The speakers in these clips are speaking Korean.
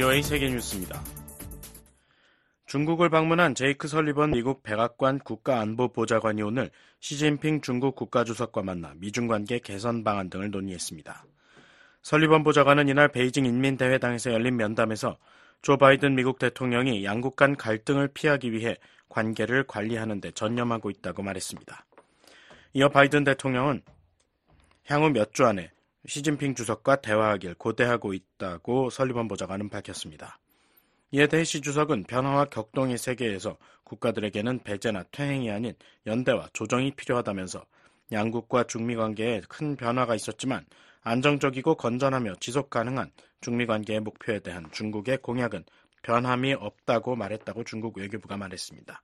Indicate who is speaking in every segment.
Speaker 1: VOA 세계뉴스입니다. 중국을 방문한 제이크 설리번 미국 백악관 국가안보보좌관이 오늘 시진핑 중국 국가주석과 만나 미중 관계 개선 방안 등을 논의했습니다. 설리번 보좌관은 이날 베이징 인민대회당에서 열린 면담에서 조 바이든 미국 대통령이 양국 간 갈등을 피하기 위해 관계를 관리하는 데 전념하고 있다고 말했습니다. 이어 바이든 대통령은 향후 몇 주 안에 시진핑 주석과 대화하길 고대하고 있다고 설리번 보좌관은 밝혔습니다. 이에 대해 시 주석은 변화와 격동의 세계에서 국가들에게는 배제나 퇴행이 아닌 연대와 조정이 필요하다면서 양국과 중미 관계에 큰 변화가 있었지만 안정적이고 건전하며 지속 가능한 중미 관계의 목표에 대한 중국의 공약은 변함이 없다고 말했다고 중국 외교부가 말했습니다.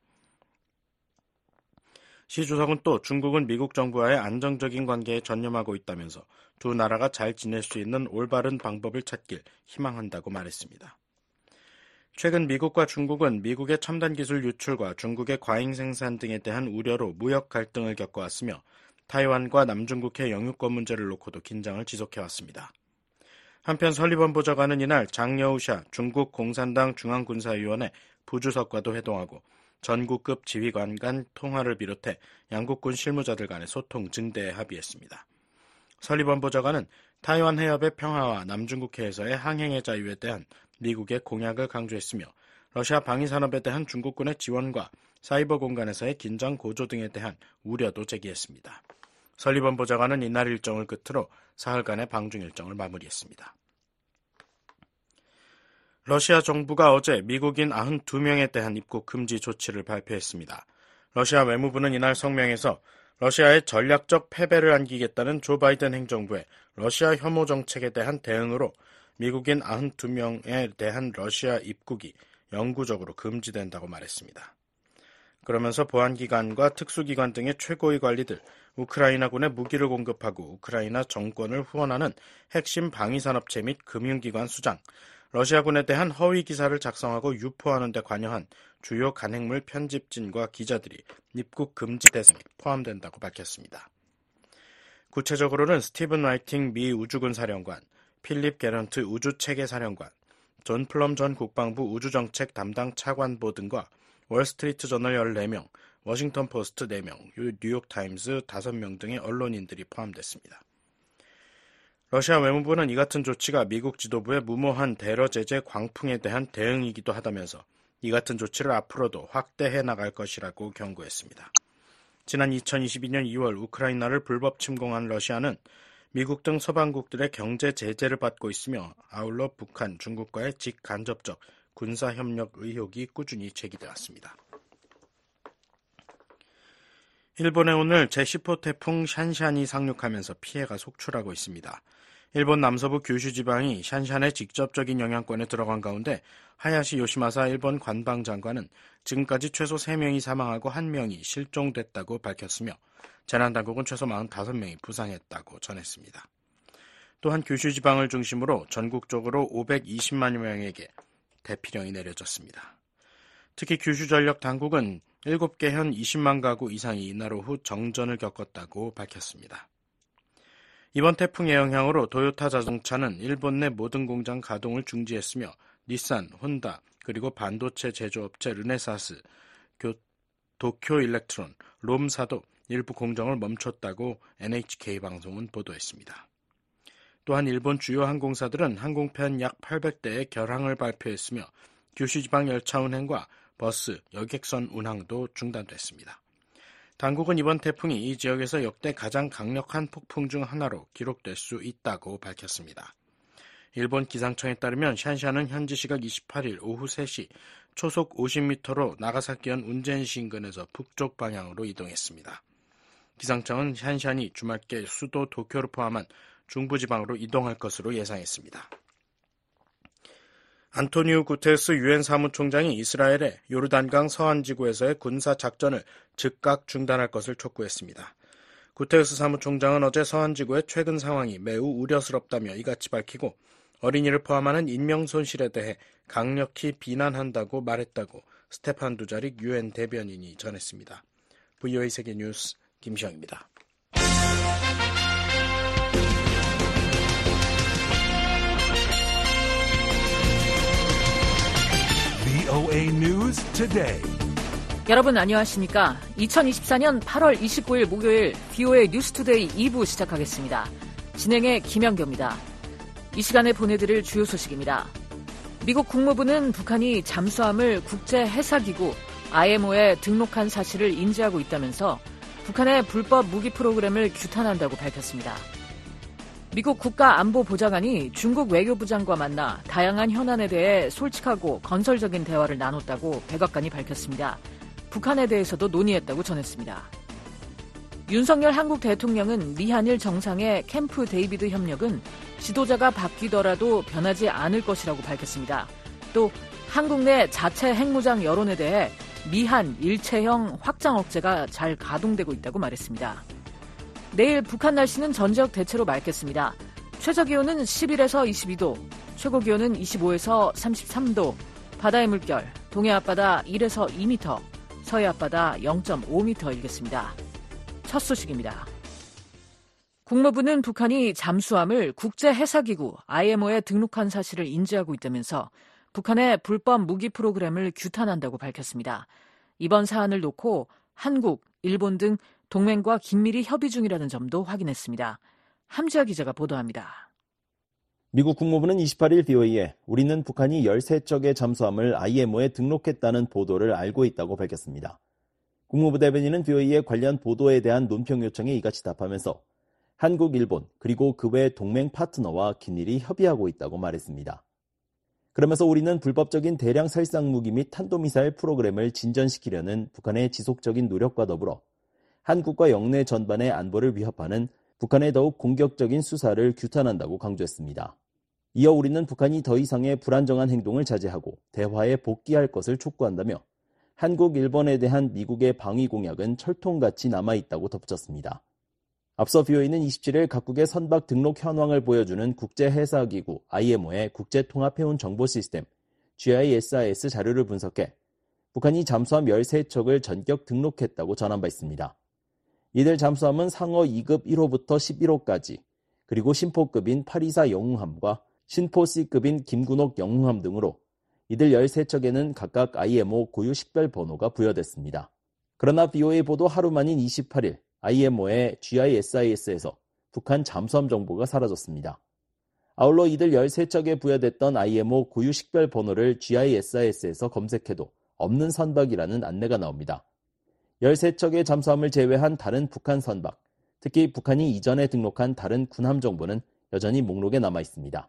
Speaker 1: 시 주석은 또 중국은 미국 정부와의 안정적인 관계에 전념하고 있다면서 두 나라가 잘 지낼 수 있는 올바른 방법을 찾길 희망한다고 말했습니다. 최근 미국과 중국은 미국의 첨단 기술 유출과 중국의 과잉 생산 등에 대한 우려로 무역 갈등을 겪어왔으며 타이완과 남중국해 영유권 문제를 놓고도 긴장을 지속해왔습니다. 한편 설리번 보좌관은 이날 장여우샤 중국 공산당 중앙군사위원회 부주석과도 회동하고 전국급 지휘관 간 통화를 비롯해 양국군 실무자들 간의 소통 증대에 합의했습니다. 설리번 보좌관은 타이완 해협의 평화와 남중국해에서의 항행의 자유에 대한 미국의 공약을 강조했으며 러시아 방위산업에 대한 중국군의 지원과 사이버 공간에서의 긴장 고조 등에 대한 우려도 제기했습니다. 설리번 보좌관은 이날 일정을 끝으로 사흘간의 방중 일정을 마무리했습니다. 러시아 정부가 어제 미국인 92명에 대한 입국 금지 조치를 발표했습니다. 러시아 외무부는 이날 성명에서 러시아의 전략적 패배를 안기겠다는 조 바이든 행정부의 러시아 혐오 정책에 대한 대응으로 미국인 92명에 대한 러시아 입국이 영구적으로 금지된다고 말했습니다. 그러면서 보안기관과 특수기관 등의 최고위 관리들, 우크라이나군에 무기를 공급하고 우크라이나 정권을 후원하는 핵심 방위산업체 및 금융기관 수장, 러시아군에 대한 허위 기사를 작성하고 유포하는 데 관여한 주요 간행물 편집진과 기자들이 입국 금지 대상에 포함된다고 밝혔습니다. 구체적으로는 스티븐 라이팅 미 우주군 사령관, 필립 게런트 우주체계사령관, 존 플럼 전 국방부 우주정책 담당 차관보 등과 월스트리트저널 14명, 워싱턴 포스트 4명, 뉴욕타임즈 5명 등의 언론인들이 포함됐습니다. 러시아 외무부는 이 같은 조치가 미국 지도부의 무모한 대러 제재 광풍에 대한 대응이기도 하다면서 이 같은 조치를 앞으로도 확대해 나갈 것이라고 경고했습니다. 지난 2022년 2월 우크라이나를 불법 침공한 러시아는 미국 등 서방국들의 경제 제재를 받고 있으며 아울러 북한, 중국과의 직간접적 군사협력 의혹이 꾸준히 제기되었습니다. 일본에 오늘 제10호 태풍 샨샨이 상륙하면서 피해가 속출하고 있습니다. 일본 남서부 규슈 지방이 샨샨의 직접적인 영향권에 들어간 가운데 하야시 요시마사 일본 관방장관은 지금까지 최소 3명이 사망하고 1명이 실종됐다고 밝혔으며 재난당국은 최소 45명이 부상했다고 전했습니다. 또한 규슈 지방을 중심으로 전국적으로 520만 명에게 대피령이 내려졌습니다. 특히 규슈전력 당국은 7개 현 20만 가구 이상이 이날 오후 정전을 겪었다고 밝혔습니다. 이번 태풍의 영향으로 도요타 자동차는 일본 내 모든 공장 가동을 중지했으며 닛산, 혼다, 그리고 반도체 제조업체 르네사스, 도쿄 일렉트론, 롬사도 일부 공정을 멈췄다고 NHK 방송은 보도했습니다. 또한 일본 주요 항공사들은 항공편 약 800대의 결항을 발표했으며 규슈 지방 열차 운행과 버스, 여객선 운항도 중단됐습니다. 당국은 이번 태풍이 이 지역에서 역대 가장 강력한 폭풍 중 하나로 기록될 수 있다고 밝혔습니다. 일본 기상청에 따르면 샨샨은 현지 시각 28일 오후 3시 초속 50m로 나가사키현 운젠시 인근에서 북쪽 방향으로 이동했습니다. 기상청은 샨샨이 주말께 수도 도쿄를 포함한 중부지방으로 이동할 것으로 예상했습니다. 안토니우 구테르스 유엔 사무총장이 이스라엘의 요르단강 서안지구에서의 군사작전을 즉각 중단할 것을 촉구했습니다. 구테르스 사무총장은 어제 서안지구의 최근 상황이 매우 우려스럽다며 이같이 밝히고 어린이를 포함하는 인명 손실에 대해 강력히 비난한다고 말했다고 스테판 두자릭 유엔 대변인이 전했습니다. VOA 세계뉴스 김시영입니다.
Speaker 2: VOA News Today.
Speaker 3: 여러분 안녕하십니까? 2024년 8월 29일 목요일 VOA 뉴스투데이 2부 시작하겠습니다. 진행의 김연경입니다. 이 시간에 보내드릴 주요 소식입니다. 미국 국무부는 북한이 잠수함을 국제해사기구 IMO에 등록한 사실을 인지하고 있다면서 북한의 불법 무기 프로그램을 규탄한다고 밝혔습니다. 미국 국가안보보좌관이 중국 외교부장과 만나 다양한 현안에 대해 솔직하고 건설적인 대화를 나눴다고 백악관이 밝혔습니다. 북한에 대해서도 논의했다고 전했습니다. 윤석열 한국 대통령은 미한일 정상의 캠프 데이비드 협력은 지도자가 바뀌더라도 변하지 않을 것이라고 밝혔습니다. 또 한국 내 자체 핵무장 여론에 대해 미한 일체형 확장 억제가 잘 가동되고 있다고 말했습니다. 내일 북한 날씨는 전지역 대체로 맑겠습니다. 최저기온은 11에서 22도, 최고기온은 25에서 33도, 바다의 물결, 동해 앞바다 1에서 2m, 서해 앞바다 0.5m 일겠습니다. 첫 소식입니다. 국무부는 북한이 잠수함을 국제해사기구 IMO에 등록한 사실을 인지하고 있다면서 북한의 불법 무기 프로그램을 규탄한다고 밝혔습니다. 이번 사안을 놓고 한국, 일본 등 동맹과 긴밀히 협의 중이라는 점도 확인했습니다. 함지아 기자가 보도합니다.
Speaker 4: 미국 국무부는 28일 VOA에 우리는 북한이 13척의 잠수함을 IMO에 등록했다는 보도를 알고 있다고 밝혔습니다. 국무부 대변인은 VOA의 관련 보도에 대한 논평 요청에 이같이 답하면서 한국, 일본, 그리고 그 외 동맹 파트너와 긴밀히 협의하고 있다고 말했습니다. 그러면서 우리는 불법적인 대량 살상 무기 및 탄도미사일 프로그램을 진전시키려는 북한의 지속적인 노력과 더불어 한국과 영내 전반의 안보를 위협하는 북한의 더욱 공격적인 수사를 규탄한다고 강조했습니다. 이어 우리는 북한이 더 이상의 불안정한 행동을 자제하고 대화에 복귀할 것을 촉구한다며 한국, 일본에 대한 미국의 방위 공약은 철통같이 남아있다고 덧붙였습니다. 앞서 VOA는 27일 각국의 선박 등록 현황을 보여주는 국제해사기구 IMO의 국제통합해운 정보 시스템 GISIS 자료를 분석해 북한이 잠수함 13척을 전격 등록했다고 전한 바 있습니다. 이들 잠수함은 상어 2급 1호부터 11호까지 그리고 신포급인 824 영웅함과 신포 C급인 김군옥 영웅함 등으로 이들 13척에는 각각 IMO 고유 식별 번호가 부여됐습니다. 그러나 VOA 보도 하루 만인 28일 IMO의 GISIS에서 북한 잠수함 정보가 사라졌습니다. 아울러 이들 13척에 부여됐던 IMO 고유 식별 번호를 GISIS에서 검색해도 없는 선박이라는 안내가 나옵니다. 13척의 잠수함을 제외한 다른 북한 선박, 특히 북한이 이전에 등록한 다른 군함 정보는 여전히 목록에 남아 있습니다.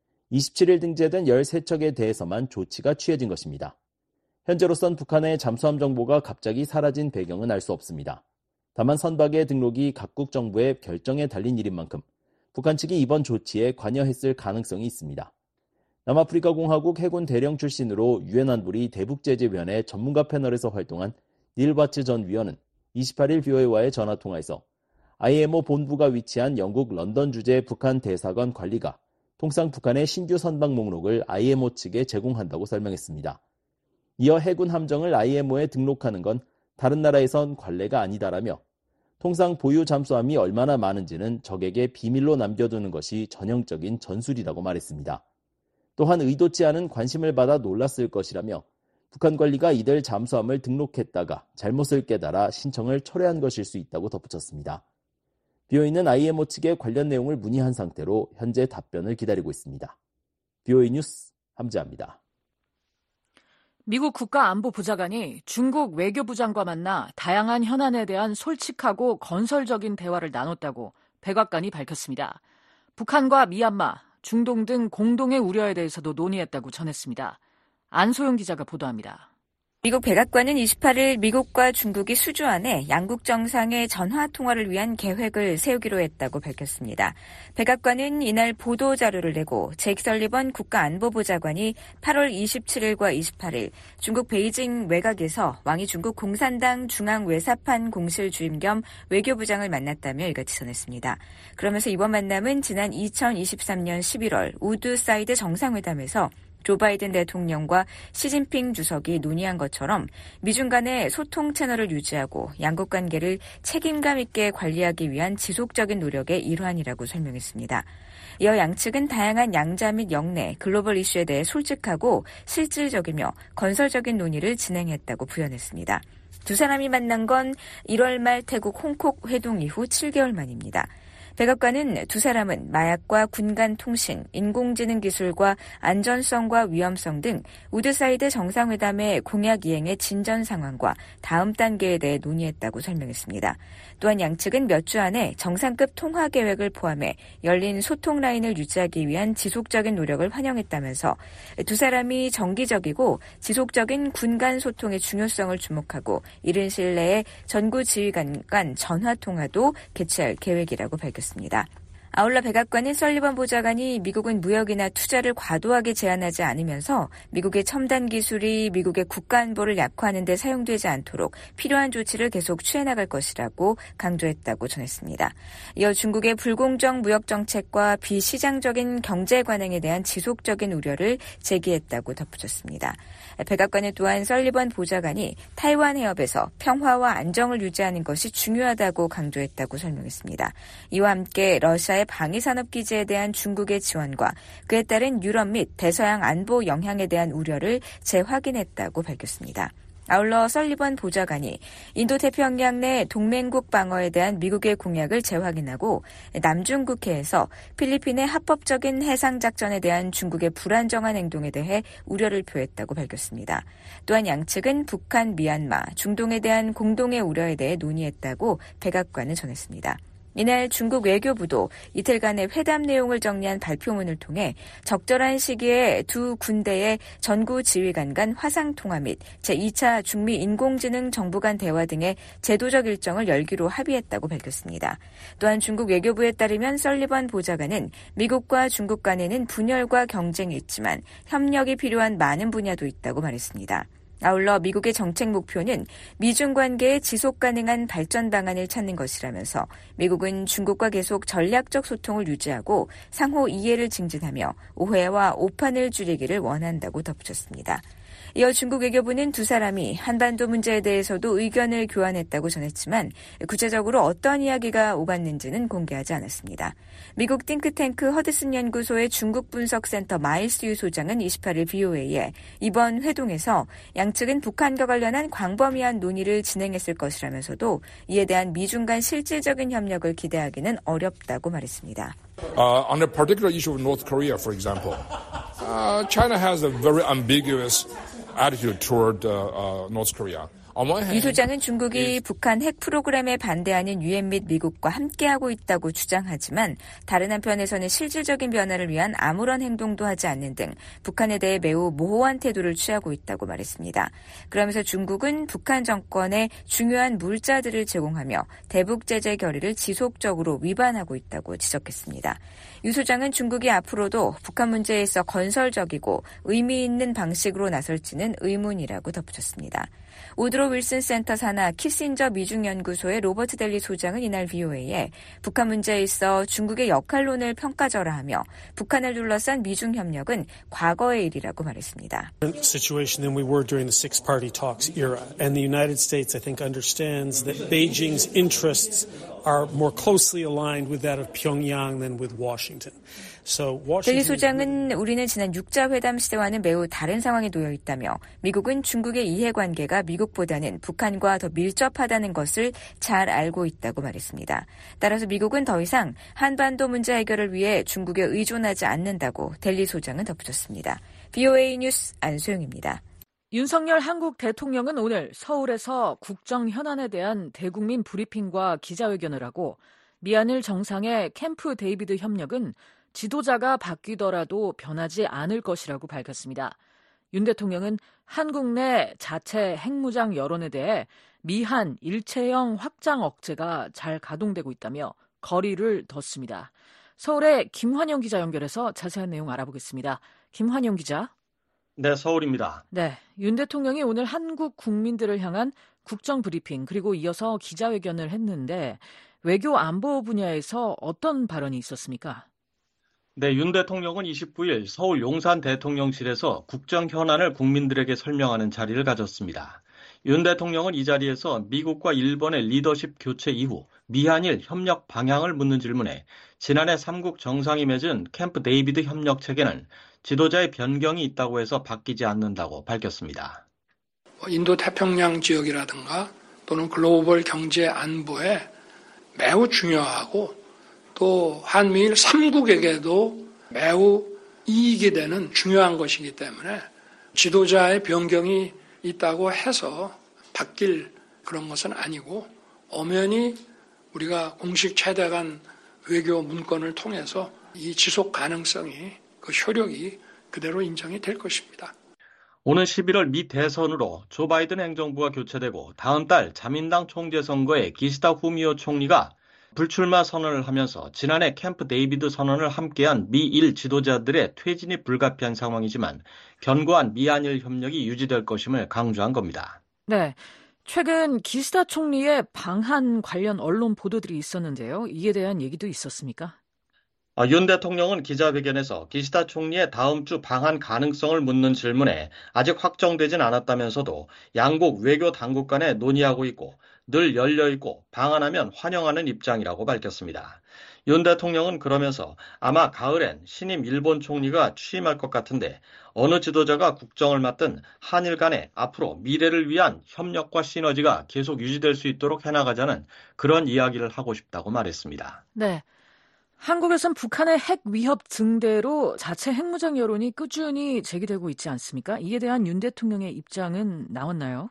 Speaker 4: 27일 등재된 13척에 대해서만 조치가 취해진 것입니다. 현재로선 북한의 잠수함 정보가 갑자기 사라진 배경은 알 수 없습니다. 다만 선박의 등록이 각국 정부의 결정에 달린 일인 만큼 북한 측이 이번 조치에 관여했을 가능성이 있습니다. 남아프리카 공화국 해군 대령 출신으로 유엔 안보리 대북제재위원회 전문가 패널에서 활동한 닐 바츠 전 위원은 28일 VOA와의 전화통화에서 IMO 본부가 위치한 영국 런던 주재 북한 대사관 관리가 통상 북한의 신규 선박 목록을 IMO 측에 제공한다고 설명했습니다. 이어 해군 함정을 IMO에 등록하는 건 다른 나라에선 관례가 아니다라며 통상 보유 잠수함이 얼마나 많은지는 적에게 비밀로 남겨두는 것이 전형적인 전술이라고 말했습니다. 또한 의도치 않은 관심을 받아 놀랐을 것이라며 북한 관리가 이들 잠수함을 등록했다가 잘못을 깨달아 신청을 철회한 것일 수 있다고 덧붙였습니다. VOA는 IMO 측에 관련 내용을 문의한 상태로 현재 답변을 기다리고 있습니다. VOA 뉴스 함지아입니다.
Speaker 3: 미국 국가안보보좌관이 중국 외교부장과 만나 다양한 현안에 대한 솔직하고 건설적인 대화를 나눴다고 백악관이 밝혔습니다. 북한과 미얀마, 중동 등 공동의 우려에 대해서도 논의했다고 전했습니다. 안소영 기자가 보도합니다.
Speaker 5: 미국 백악관은 28일 미국과 중국이 수주 안에 양국 정상의 전화 통화를 위한 계획을 세우기로 했다고 밝혔습니다. 백악관은 이날 보도 자료를 내고 제이크 설리번 국가안보보좌관이 8월 27일과 28일 중국 베이징 외곽에서 왕이 중국 공산당 중앙외사판 공실 주임 겸 외교부장을 만났다며 이같이 전했습니다. 그러면서 이번 만남은 지난 2023년 11월 우드사이드 정상회담에서 조 바이든 대통령과 시진핑 주석이 논의한 것처럼 미중 간의 소통 채널을 유지하고 양국 관계를 책임감 있게 관리하기 위한 지속적인 노력의 일환이라고 설명했습니다. 이어 양측은 다양한 양자 및 영내 글로벌 이슈에 대해 솔직하고 실질적이며 건설적인 논의를 진행했다고 부연했습니다. 두 사람이 만난 건 1월 말 태국 홍콕 회동 이후 7개월 만입니다. 백악관은 두 사람은 마약과 군간 통신, 인공지능 기술과 안전성과 위험성 등 우드사이드 정상회담의 공약 이행의 진전 상황과 다음 단계에 대해 논의했다고 설명했습니다. 또한 양측은 몇 주 안에 정상급 통화 계획을 포함해 열린 소통 라인을 유지하기 위한 지속적인 노력을 환영했다면서 두 사람이 정기적이고 지속적인 군간 소통의 중요성을 주목하고 이른 시일 내에 전구 지휘관 간 전화 통화도 개최할 계획이라고 밝혔습니다. 아울러 백악관인 설리번 보좌관이 미국은 무역이나 투자를 과도하게 제한하지 않으면서 미국의 첨단 기술이 미국의 국가 안보를 약화하는 데 사용되지 않도록 필요한 조치를 계속 취해나갈 것이라고 강조했다고 전했습니다. 이어 중국의 불공정 무역 정책과 비시장적인 경제 관행에 대한 지속적인 우려를 제기했다고 덧붙였습니다. 백악관은 또한 설리번 보좌관이 타이완 해협에서 평화와 안정을 유지하는 것이 중요하다고 강조했다고 설명했습니다. 이와 함께 러시아의 방위산업기지에 대한 중국의 지원과 그에 따른 유럽 및 대서양 안보 영향에 대한 우려를 재확인했다고 밝혔습니다. 아울러 설리번 보좌관이 인도태평양 내 동맹국 방어에 대한 미국의 공약을 재확인하고 남중국해에서 필리핀의 합법적인 해상작전에 대한 중국의 불안정한 행동에 대해 우려를 표했다고 밝혔습니다. 또한 양측은 북한, 미얀마, 중동에 대한 공동의 우려에 대해 논의했다고 백악관은 전했습니다. 이날 중국 외교부도 이틀간의 회담 내용을 정리한 발표문을 통해 적절한 시기에 두 군대의 전구 지휘관 간 화상통화 및 제2차 중미 인공지능 정부 간 대화 등의 제도적 일정을 열기로 합의했다고 밝혔습니다. 또한 중국 외교부에 따르면 설리번 보좌관은 미국과 중국 간에는 분열과 경쟁이 있지만 협력이 필요한 많은 분야도 있다고 말했습니다. 아울러 미국의 정책 목표는 미중 관계의 지속 가능한 발전 방안을 찾는 것이라면서 미국은 중국과 계속 전략적 소통을 유지하고 상호 이해를 증진하며 오해와 오판을 줄이기를 원한다고 덧붙였습니다. 이어 중국 외교부는 두 사람이 한반도 문제에 대해서도 의견을 교환했다고 전했지만 구체적으로 어떤 이야기가 오갔는지는 공개하지 않았습니다. 미국 띵크탱크 허드슨 연구소의 중국 분석센터 마일스 유 소장은 28일 BOA에 이번 회동에서 양측은 북한과 관련한 광범위한 논의를 진행했을 것이라면서도 이에 대한 미중 간 실질적인 협력을 기대하기는 어렵다고 말했습니다.
Speaker 6: On a particular issue of North Korea, for example, China has a very ambiguous attitude toward North Korea.
Speaker 5: 이 소장은 중국이 북한 핵 프로그램에 반대하는 유엔 및 미국과 함께하고 있다고 주장하지만 다른 한편에서는 실질적인 변화를 위한 아무런 행동도 하지 않는 등 북한에 대해 매우 모호한 태도를 취하고 있다고 말했습니다. 그러면서 중국은 북한 정권에 중요한 물자들을 제공하며 대북 제재 결의를 지속적으로 위반하고 있다고 지적했습니다. 유 소장은 중국이 앞으로도 북한 문제에 있어 건설적이고 의미 있는 방식으로 나설지는 의문이라고 덧붙였습니다. 우드로 윌슨 센터 산하 키신저 미중연구소의 로버트 델리 소장은 이날 BOA에 북한 문제에 있어 중국의 역할론을 평가절하하며 북한을 둘러싼 미중 협력은 과거의 일이라고 말했습니다.
Speaker 7: Situation than we were during the six-party talks era, and the United States, I think, understands that Beijing's interests are more closely aligned with that of Pyongyang than with Washington.
Speaker 5: 델리 소장은 우리는 지난 6자 회담 시대와는 매우 다른 상황에 놓여 있다며 미국은 중국의 이해관계가 미국보다는 북한과 더 밀접하다는 것을 잘 알고 있다고 말했습니다. 따라서 미국은 더 이상 한반도 문제 해결을 위해 중국에 의존하지 않는다고 델리 소장은 덧붙였습니다. BOA 뉴스 안소영입니다.
Speaker 3: 윤석열 한국 대통령은 오늘 서울에서 국정 현안에 대한 대국민 브리핑과 기자회견을 하고 미한일 정상의 캠프 데이비드 협력은 지도자가 바뀌더라도 변하지 않을 것이라고 밝혔습니다. 윤 대통령은 한국 내 자체 핵무장 여론에 대해 미한 일체형 확장 억제가 잘 가동되고 있다며 거리를 뒀습니다. 서울의 김환영 기자 연결해서 자세한 내용 알아보겠습니다. 김환영 기자.
Speaker 8: 네, 서울입니다.
Speaker 3: 네, 윤 대통령이 오늘 한국 국민들을 향한 국정 브리핑 그리고 이어서 기자회견을 했는데 외교 안보 분야에서 어떤 발언이 있었습니까?
Speaker 8: 네, 윤 대통령은 29일 서울 용산 대통령실에서 국정 현안을 국민들에게 설명하는 자리를 가졌습니다. 윤 대통령은 이 자리에서 미국과 일본의 리더십 교체 이후 미한일 협력 방향을 묻는 질문에 지난해 3국 정상이 맺은 캠프 데이비드 협력 체계는 지도자의 변경이 있다고 해서 바뀌지 않는다고 밝혔습니다.
Speaker 9: 인도 태평양 지역이라든가 또는 글로벌 경제 안보에 매우 중요하고 또 한미일 3국에게도 매우 이익이 되는 중요한 것이기 때문에 지도자의 변경이 있다고 해서 바뀔 그런 것은 아니고 엄연히 우리가 공식 최대한 외교 문건을 통해서 이 지속 가능성이 그 효력이 그대로 인정이 될 것입니다.
Speaker 8: 오는 11월 미 대선으로 조 바이든 행정부가 교체되고 다음 달 자민당 총재 선거에 기시다 후미오 총리가 불출마 선언을 하면서 지난해 캠프 데이비드 선언을 함께한 미일 지도자들의 퇴진이 불가피한 상황이지만 견고한 미한일 협력이 유지될 것임을 강조한 겁니다.
Speaker 3: 네, 최근 기시다 총리의 방한 관련 언론 보도들이 있었는데요. 이에 대한 얘기도 있었습니까?
Speaker 8: 윤 대통령은 기자회견에서 기시다 총리의 다음 주 방한 가능성을 묻는 질문에 아직 확정되진 않았다면서도 양국 외교 당국 간에 논의하고 있고 늘 열려있고 방한하면 환영하는 입장이라고 밝혔습니다. 윤 대통령은 그러면서 아마 가을엔 신임 일본 총리가 취임할 것 같은데 어느 지도자가 국정을 맡든 한일 간에 앞으로 미래를 위한 협력과 시너지가 계속 유지될 수 있도록 해나가자는 그런 이야기를 하고 싶다고 말했습니다.
Speaker 3: 네. 한국에선 북한의 핵 위협 증대로 자체 핵무장 여론이 꾸준히 제기되고 있지 않습니까? 이에 대한 윤 대통령의 입장은 나왔나요?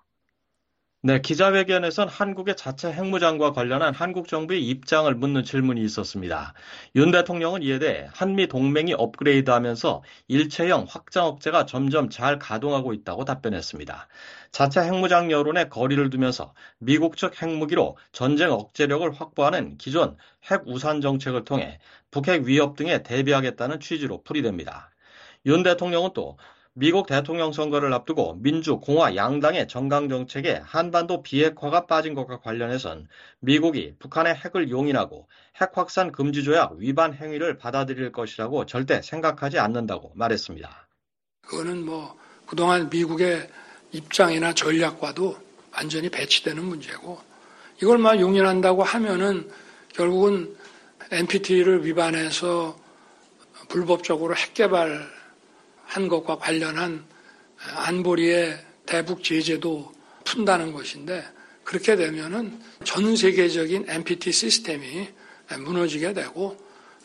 Speaker 8: 네, 기자회견에선 한국의 자체 핵무장과 관련한 한국 정부의 입장을 묻는 질문이 있었습니다. 윤 대통령은 이에 대해 한미 동맹이 업그레이드하면서 일체형 확장 억제가 점점 잘 가동하고 있다고 답변했습니다. 자체 핵무장 여론에 거리를 두면서 미국 측 핵무기로 전쟁 억제력을 확보하는 기존 핵 우산 정책을 통해 북핵 위협 등에 대비하겠다는 취지로 풀이됩니다. 윤 대통령은 또 미국 대통령 선거를 앞두고 민주, 공화 양당의 정강 정책에 한반도 비핵화가 빠진 것과 관련해선 미국이 북한의 핵을 용인하고 핵 확산 금지 조약 위반 행위를 받아들일 것이라고 절대 생각하지 않는다고 말했습니다.
Speaker 9: 그거는 그동안 미국의 입장이나 전략과도 완전히 배치되는 문제고 이걸 용인한다고 하면은 결국은 NPT를 위반해서 불법적으로 핵 개발 한 것과 관련한 안보리의 대북 제재도 푼다는 것인데 그렇게 되면은 전 세계적인 NPT 시스템이 무너지게 되고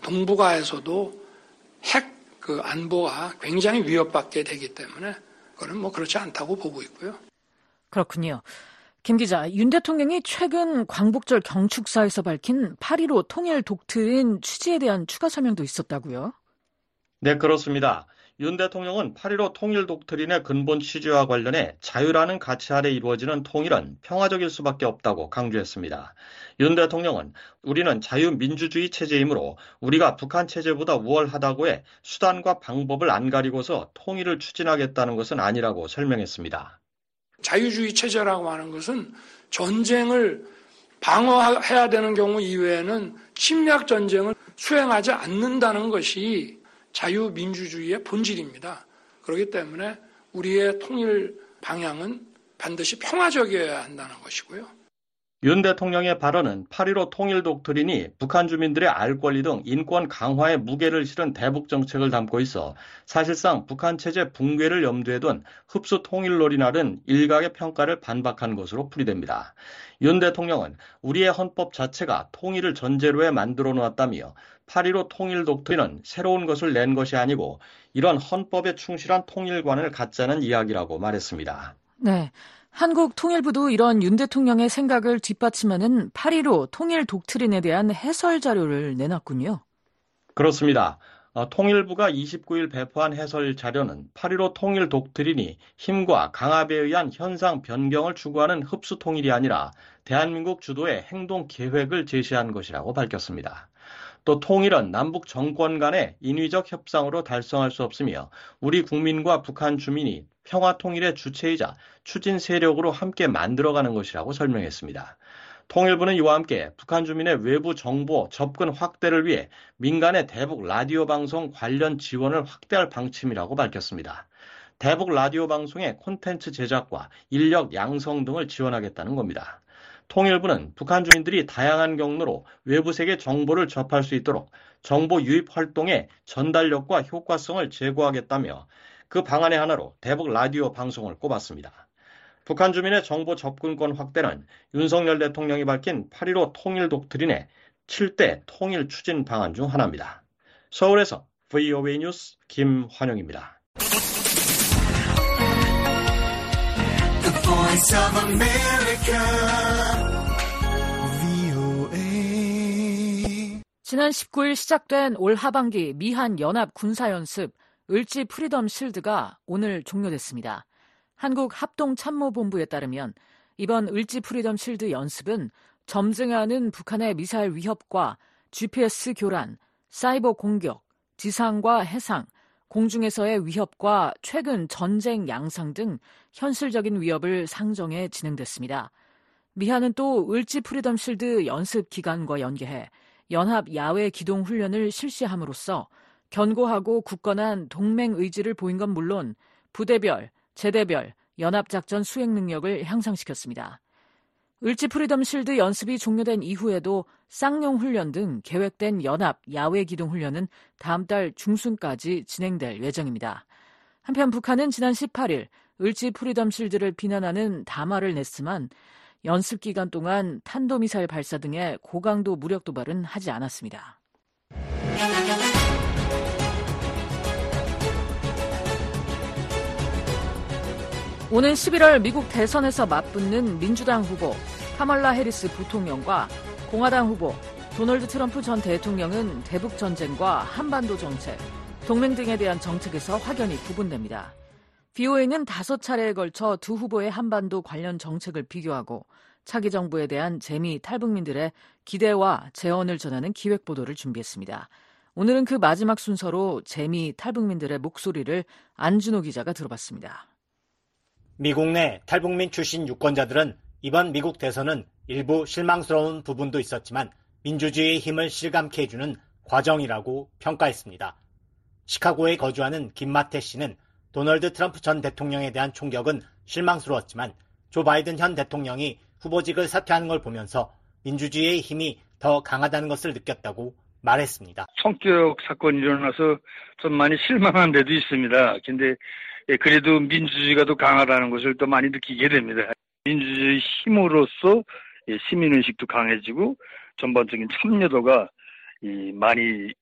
Speaker 9: 동북아에서도 핵 안보가 굉장히 위협받게 되기 때문에 그거는 그렇지 않다고 보고 있고요.
Speaker 3: 그렇군요. 김 기자, 윤 대통령이 최근 광복절 경축사에서 밝힌 8.15 통일 독트린 취지에 대한 추가 설명도 있었다고요?
Speaker 8: 네, 그렇습니다. 윤 대통령은 8.15 통일 독트린의 근본 취지와 관련해 자유라는 가치 아래 이루어지는 통일은 평화적일 수밖에 없다고 강조했습니다. 윤 대통령은 우리는 자유민주주의 체제이므로 우리가 북한 체제보다 우월하다고 해 수단과 방법을 안 가리고서 통일을 추진하겠다는 것은 아니라고 설명했습니다.
Speaker 9: 자유주의 체제라고 하는 것은 전쟁을 방어해야 되는 경우 이외에는 침략 전쟁을 수행하지 않는다는 것이 자유민주주의의 본질입니다. 그렇기 때문에 우리의 통일 방향은 반드시 평화적이어야 한다는 것이고요.
Speaker 8: 윤 대통령의 발언은 8.15 통일 독트린이 북한 주민들의 알 권리 등 인권 강화에 무게를 실은 대북 정책을 담고 있어 사실상 북한 체제 붕괴를 염두에 둔 흡수 통일론이라는 일각의 평가를 반박한 것으로 풀이됩니다. 윤 대통령은 우리의 헌법 자체가 통일을 전제로 해 만들어 놓았다며 8.15 통일 독트린은 새로운 것을 낸 것이 아니고 이런 헌법에 충실한 통일관을 갖자는 이야기라고 말했습니다.
Speaker 3: 네. 한국 통일부도 이런 윤 대통령의 생각을 뒷받침하는 8.15 통일 독트린에 대한 해설 자료를 내놨군요.
Speaker 8: 그렇습니다. 통일부가 29일 배포한 해설 자료는 8.15 통일 독트린이 힘과 강압에 의한 현상 변경을 추구하는 흡수 통일이 아니라 대한민국 주도의 행동 계획을 제시한 것이라고 밝혔습니다. 또 통일은 남북 정권 간의 인위적 협상으로 달성할 수 없으며 우리 국민과 북한 주민이 평화 통일의 주체이자 추진 세력으로 함께 만들어가는 것이라고 설명했습니다. 통일부는 이와 함께 북한 주민의 외부 정보 접근 확대를 위해 민간의 대북 라디오 방송 관련 지원을 확대할 방침이라고 밝혔습니다. 대북 라디오 방송의 콘텐츠 제작과 인력 양성 등을 지원하겠다는 겁니다. 통일부는 북한 주민들이 다양한 경로로 외부 세계 정보를 접할 수 있도록 정보 유입 활동의 전달력과 효과성을 제고하겠다며 그 방안의 하나로 대북 라디오 방송을 꼽았습니다. 북한 주민의 정보 접근권 확대는 윤석열 대통령이 밝힌 8.15 통일 독트린의 7대 통일 추진 방안 중 하나입니다. 서울에서 VOA 뉴스 김환영입니다.
Speaker 3: 지난 19일 시작된 올 하반기 미한 연합 군사연습 을지 프리덤 실드가 오늘 종료됐습니다. 한국합동참모본부에 따르면 이번 을지 프리덤 실드 연습은 점증하는 북한의 미사일 위협과 GPS 교란, 사이버 공격, 지상과 해상, 공중에서의 위협과 최근 전쟁 양상 등 현실적인 위협을 상정해 진행됐습니다. 미한은 또 을지 프리덤 실드 연습 기간과 연계해 연합 야외 기동 훈련을 실시함으로써 견고하고 굳건한 동맹 의지를 보인 건 물론 부대별, 제대별 연합작전 수행 능력을 향상시켰습니다. 을지 프리덤 실드 연습이 종료된 이후에도 쌍용 훈련 등 계획된 연합 야외 기동 훈련은 다음 달 중순까지 진행될 예정입니다. 한편 북한은 지난 18일 을지 프리덤 실드를 비난하는 담화를 냈지만 연습 기간 동안 탄도미사일 발사 등의 고강도 무력 도발은 하지 않았습니다. 오는 11월 미국 대선에서 맞붙는 민주당 후보 카멀라 해리스 부통령과 공화당 후보 도널드 트럼프 전 대통령은 대북 전쟁과 한반도 정책, 동맹 등에 대한 정책에서 확연히 구분됩니다. VOA는 5차례에 걸쳐 두 후보의 한반도 관련 정책을 비교하고 차기 정부에 대한 재미 탈북민들의 기대와 재언을 전하는 기획보도를 준비했습니다. 오늘은 그 마지막 순서로 재미 탈북민들의 목소리를 안준호 기자가 들어봤습니다.
Speaker 10: 미국 내 탈북민 출신 유권자들은 이번 미국 대선은 일부 실망스러운 부분도 있었지만 민주주의의 힘을 실감케 해주는 과정이라고 평가했습니다. 시카고에 거주하는 김마태 씨는 도널드 트럼프 전 대통령에 대한 총격은 실망스러웠지만 조 바이든 현 대통령이 후보직을 사퇴하는 걸 보면서 민주주의의 힘이 더 강하다는 것을 느꼈다고 말했습니다.
Speaker 11: 성격 사건이 일어나서 좀 많이 실망한 데도 있습니다. 근데 그래도 민주주의가 더 강하다는 것을 또 많이 느끼게 됩니다. 민주주의 힘으로써 시민의식도 강해지고 전반적인 참여도가 많이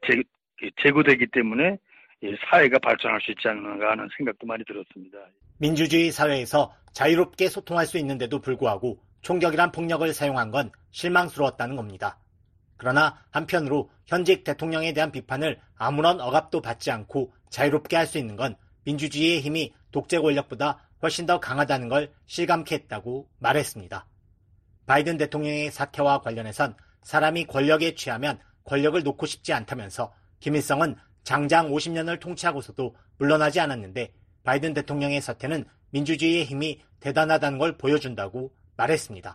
Speaker 11: 제고되기 때문에 사회가 발전할 수 있지 않는가 하는 생각도 많이 들었습니다.
Speaker 10: 민주주의 사회에서 자유롭게 소통할 수 있는데도 불구하고 총격이란 폭력을 사용한 건 실망스러웠다는 겁니다. 그러나 한편으로 현직 대통령에 대한 비판을 아무런 억압도 받지 않고 자유롭게 할 수 있는 건 민주주의의 힘이 독재 권력보다 훨씬 더 강하다는 걸 실감케 했다고 말했습니다. 바이든 대통령의 사퇴와 관련해선 사람이 권력에 취하면 권력을 놓고 싶지 않다면서 김일성은 장장 50년을 통치하고서도 물러나지 않았는데 바이든 대통령의 사퇴는 민주주의의 힘이 대단하다는 걸 보여준다고 말했습니다.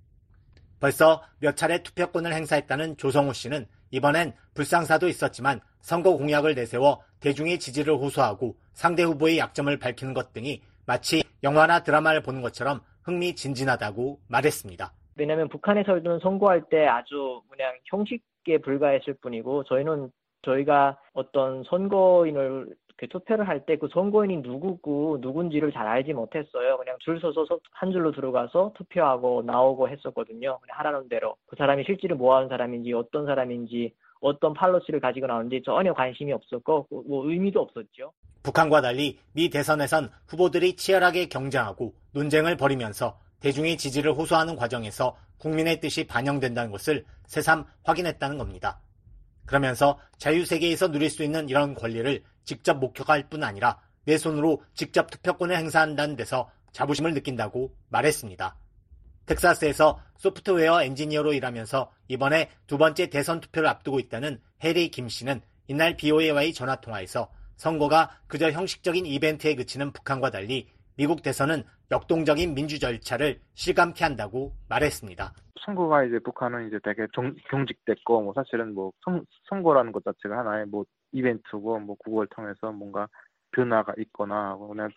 Speaker 10: 벌써 몇 차례 투표권을 행사했다는 조성호 씨는 이번엔 불상사도 있었지만 선거 공약을 내세워 대중의 지지를 호소하고 상대 후보의 약점을 밝히는 것 등이 마치 영화나 드라마를 보는 것처럼 흥미진진하다고 말했습니다.
Speaker 12: 왜냐하면 북한에서는 선거할 때 아주 그냥 형식에 불과했을 뿐이고 저희가 어떤 선거인을 투표를 할 때 그 선거인이 누구고 누군지를 잘 알지 못했어요. 그냥 줄 서서 한 줄로 들어가서 투표하고 나오고 했었거든요. 하라는 대로 그 사람이 실제로 뭐 하는 사람인지 어떤 사람인지 어떤 팔로시를 가지고 나오는지 전혀 관심이 없었고 뭐 의미도 없었죠.
Speaker 10: 북한과 달리 미 대선에선 후보들이 치열하게 경쟁하고 논쟁을 벌이면서 대중의 지지를 호소하는 과정에서 국민의 뜻이 반영된다는 것을 새삼 확인했다는 겁니다. 그러면서 자유세계에서 누릴 수 있는 이런 권리를 직접 목격할 뿐 아니라 내 손으로 직접 투표권을 행사한다는 데서 자부심을 느낀다고 말했습니다. 텍사스에서 소프트웨어 엔지니어로 일하면서 이번에 두 번째 대선 투표를 앞두고 있다는 해리 김 씨는 이날 BOA와의 전화통화에서 선거가 그저 형식적인 이벤트에 그치는 북한과 달리 미국 대선은 역동적인 민주 절차를 실감케 한다고 말했습니다.
Speaker 13: 선거가 이제 북한은 이제 되게 경직됐고, 뭐 사실은 뭐 선거라는 것 자체가 하나의 뭐 이벤트고, 뭐 그걸 통해서 뭔가 변화가 있거나, 그냥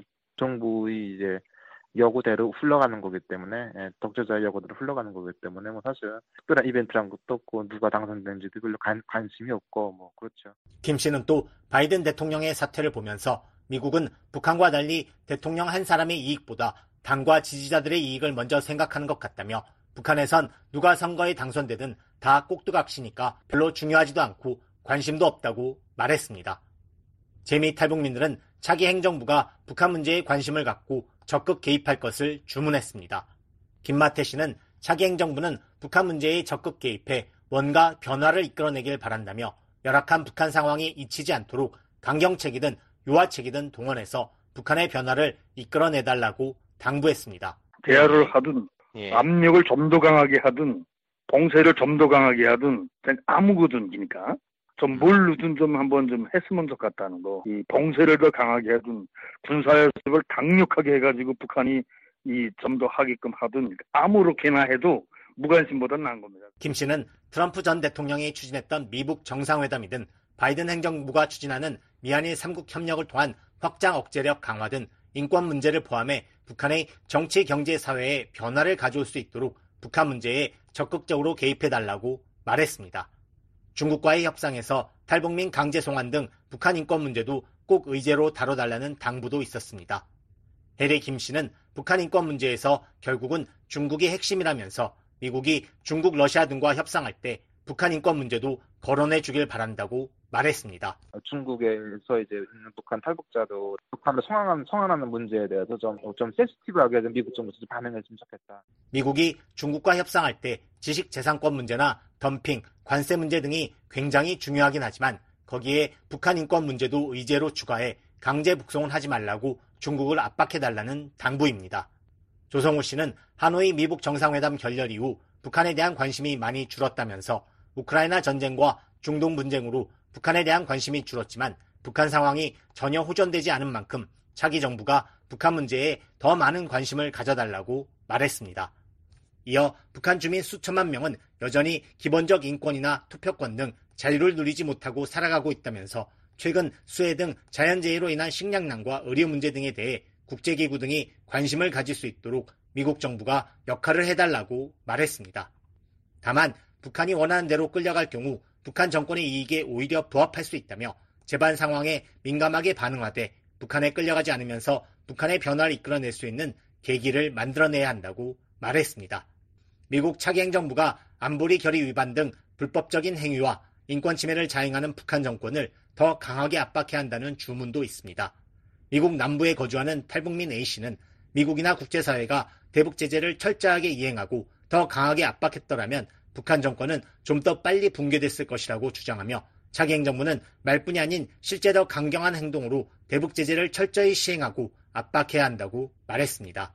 Speaker 13: 정부의 이제 여구대로 흘러가는 거기 때문에, 독재자의 여구대로 흘러가는 거기 때문에, 뭐 사실 특별한 이벤트란 것도 없고, 누가 당선된지도 별로 관심이 없고, 뭐 그렇죠.
Speaker 10: 김 씨는 또 바이든 대통령의 사퇴를 보면서 미국은 북한과 달리 대통령 한 사람의 이익보다 당과 지지자들의 이익을 먼저 생각하는 것 같다며, 북한에선 누가 선거에 당선되든 다 꼭두각시니까 별로 중요하지도 않고 관심도 없다고 말했습니다. 재미 탈북민들은 차기 행정부가 북한 문제에 관심을 갖고 적극 개입할 것을 주문했습니다. 김마태 씨는 차기 행정부는 북한 문제에 적극 개입해 뭔가 변화를 이끌어내길 바란다며, 열악한 북한 상황이 잊히지 않도록 강경책이든 유화책이든 동원해서 북한의 변화를 이끌어내달라고 당부했습니다.
Speaker 11: 대화를 하든 압력을 좀 더 강하게 하든 봉쇄를 좀 더 강하게 하든 아무거든이니까 좀 뭘로든 좀 한번 좀 했으면 좋겠다는 거. 이 봉쇄를 더 강하게 하든 군사협력을 강력하게 해가지고 북한이 이 좀 더 하게끔 하든 아무렇게나 해도 무관심보다 나은 겁니다.
Speaker 10: 김 씨는 트럼프 전 대통령이 추진했던 미북 정상회담이든 바이든 행정부가 추진하는 미한일 3국 협력을 통한 확장 억제력 강화 등 인권 문제를 포함해 북한의 정치, 경제, 사회에 변화를 가져올 수 있도록 북한 문제에 적극적으로 개입해달라고 말했습니다. 중국과의 협상에서 탈북민 강제 송환 등 북한 인권 문제도 꼭 의제로 다뤄달라는 당부도 있었습니다. 해리 김 씨는 북한 인권 문제에서 결국은 중국이 핵심이라면서 미국이 중국, 러시아 등과 협상할 때 북한 인권 문제도 거론해 주길 바란다고 말했습니다.
Speaker 13: 중국에서 이제 있는 북한 탈북자도 북한을 송환하는 문제에 대해서 좀 센시티브하게 미국 정부에서 반응했으면 좋겠다.
Speaker 10: 미국이 중국과 협상할 때 지식재산권 문제나 덤핑, 관세 문제 등이 굉장히 중요하긴 하지만 거기에 북한 인권 문제도 의제로 추가해 강제 북송은 하지 말라고 중국을 압박해달라는 당부입니다. 조성우 씨는 하노이 미북 정상회담 결렬 이후 북한에 대한 관심이 많이 줄었다면서 우크라이나 전쟁과 중동 분쟁으로 북한에 대한 관심이 줄었지만 북한 상황이 전혀 호전되지 않은 만큼 차기 정부가 북한 문제에 더 많은 관심을 가져달라고 말했습니다. 이어 북한 주민 수천만 명은 여전히 기본적 인권이나 투표권 등 자유를 누리지 못하고 살아가고 있다면서 최근 수해 등 자연재해로 인한 식량난과 의료 문제 등에 대해 국제기구 등이 관심을 가질 수 있도록 미국 정부가 역할을 해달라고 말했습니다. 다만 북한이 원하는 대로 끌려갈 경우 북한 정권의 이익에 오히려 부합할 수 있다며 재반 상황에 민감하게 반응하되 북한에 끌려가지 않으면서 북한의 변화를 이끌어낼 수 있는 계기를 만들어내야 한다고 말했습니다. 미국 차기 행정부가 안보리 결의 위반 등 불법적인 행위와 인권 침해를 자행하는 북한 정권을 더 강하게 압박해야 한다는 주문도 있습니다. 미국 남부에 거주하는 탈북민 A씨는 미국이나 국제사회가 대북 제재를 철저하게 이행하고 더 강하게 압박했더라면 북한 정권은 좀 더 빨리 붕괴됐을 것이라고 주장하며 차기 행정부는 말뿐이 아닌 실제 더 강경한 행동으로 대북 제재를 철저히 시행하고 압박해야 한다고 말했습니다.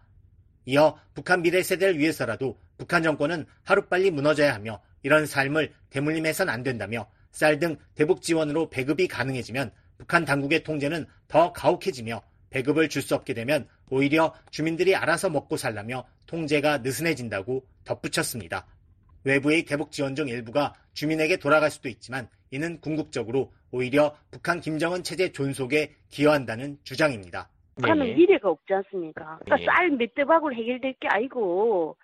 Speaker 10: 이어 북한 미래 세대를 위해서라도 북한 정권은 하루빨리 무너져야 하며 이런 삶을 대물림해선 안 된다며 쌀 등 대북 지원으로 배급이 가능해지면 북한 당국의 통제는 더 가혹해지며 배급을 줄 수 없게 되면 오히려 주민들이 알아서 먹고 살라며 통제가 느슨해진다고 덧붙였습니다. 외부의 대북 지원 중 일부가 주민에게 돌아갈 수도 있지만 이는 궁극적으로 오히려 북한 김정은 체제 존속에 기여한다는 주장입니다.
Speaker 14: 북한은 미래가 없지 않습니까? 그러니까 쌀 몇 대박으로 해결될 게 아니고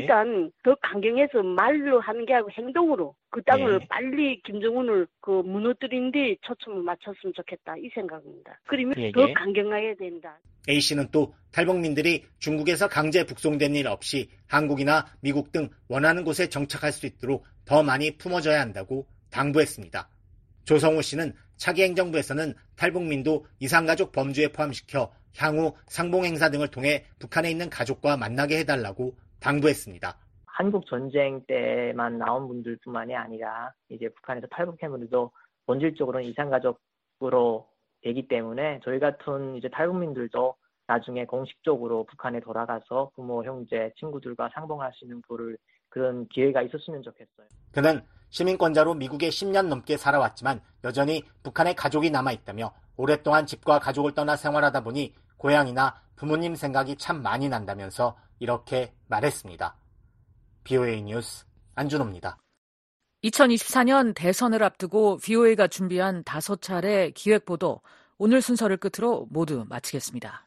Speaker 14: 일단 더 강경해서 말로 하는 게 아니고 행동으로 그 땅을 빨리 김정은을 무너뜨린 데 초점을 맞췄으면 좋겠다 이 생각입니다. 그러면 더 강경해야 된다.
Speaker 10: A씨는 또 탈북민들이 중국에서 강제 북송된 일 없이 한국이나 미국 등 원하는 곳에 정착할 수 있도록 더 많이 품어줘야 한다고 당부했습니다. 조성우 씨는 차기 행정부에서는 탈북민도 이산가족 범주에 포함시켜 향후 상봉행사 등을 통해 북한에 있는 가족과 만나게 해달라고 당부했습니다.
Speaker 12: 한국 전쟁 때만 나온 분들뿐만이 아니라 이제 북한에서 탈북한 분들도 본질적으로는 이산가족으로 되기 때문에 저희 같은 이제 탈북민들도 나중에 공식적으로 북한에 돌아가서 부모, 형제, 친구들과 상봉할 수 있는 그런 기회가 있었으면 좋겠어요.
Speaker 10: 그는 시민권자로 미국에 10년 넘게 살아왔지만 여전히 북한에 가족이 남아있다며 오랫동안 집과 가족을 떠나 생활하다 보니 고향이나 부모님 생각이 참 많이 난다면서 이렇게 말했습니다. VOA 뉴스 안준호입니다.
Speaker 3: 2024년 대선을 앞두고 VOA가 준비한 5차례 기획보도, 오늘 순서를 끝으로 모두 마치겠습니다.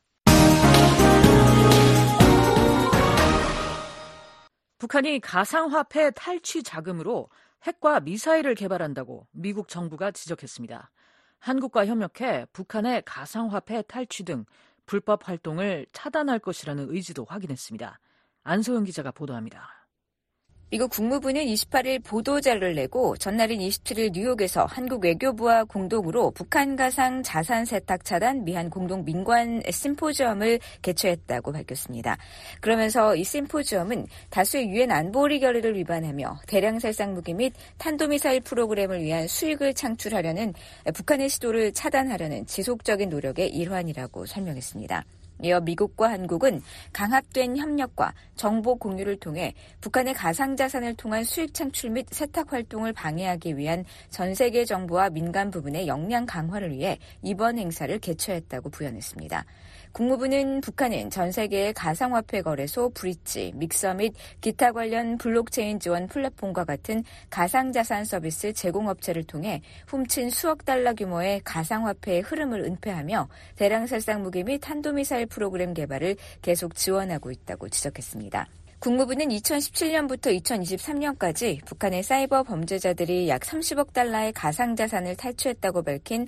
Speaker 3: 북한이 가상화폐 탈취 자금으로 핵과 미사일을 개발한다고 미국 정부가 지적했습니다. 한국과 협력해 북한의 가상화폐 탈취 등 불법 활동을 차단할 것이라는 의지도 확인했습니다. 안소영 기자가 보도합니다.
Speaker 5: 미국 국무부는 28일 보도자료를 내고 전날인 27일 뉴욕에서 한국 외교부와 공동으로 북한 가상 자산 세탁 차단 미한 공동 민관 심포지엄을 개최했다고 밝혔습니다. 그러면서 이 심포지엄은 다수의 유엔 안보리 결의를 위반하며 대량 살상 무기 및 탄도미사일 프로그램을 위한 수익을 창출하려는 북한의 시도를 차단하려는 지속적인 노력의 일환이라고 설명했습니다. 이어 미국과 한국은 강화된 협력과 정보 공유를 통해 북한의 가상자산을 통한 수익 창출 및 세탁 활동을 방해하기 위한 전 세계 정부와 민간 부분의 역량 강화를 위해 이번 행사를 개최했다고 부연했습니다. 국무부는 북한은 전 세계의 가상화폐 거래소 브릿지, 믹서 및 기타 관련 블록체인 지원 플랫폼과 같은 가상자산 서비스 제공업체를 통해 훔친 수억 달러 규모의 가상화폐의 흐름을 은폐하며 대량 살상 무기 및 탄도미사일 프로그램 개발을 계속 지원하고 있다고 지적했습니다. 국무부는 2017년부터 2023년까지 북한의 사이버 범죄자들이 약 30억 달러의 가상자산을 탈취했다고 밝힌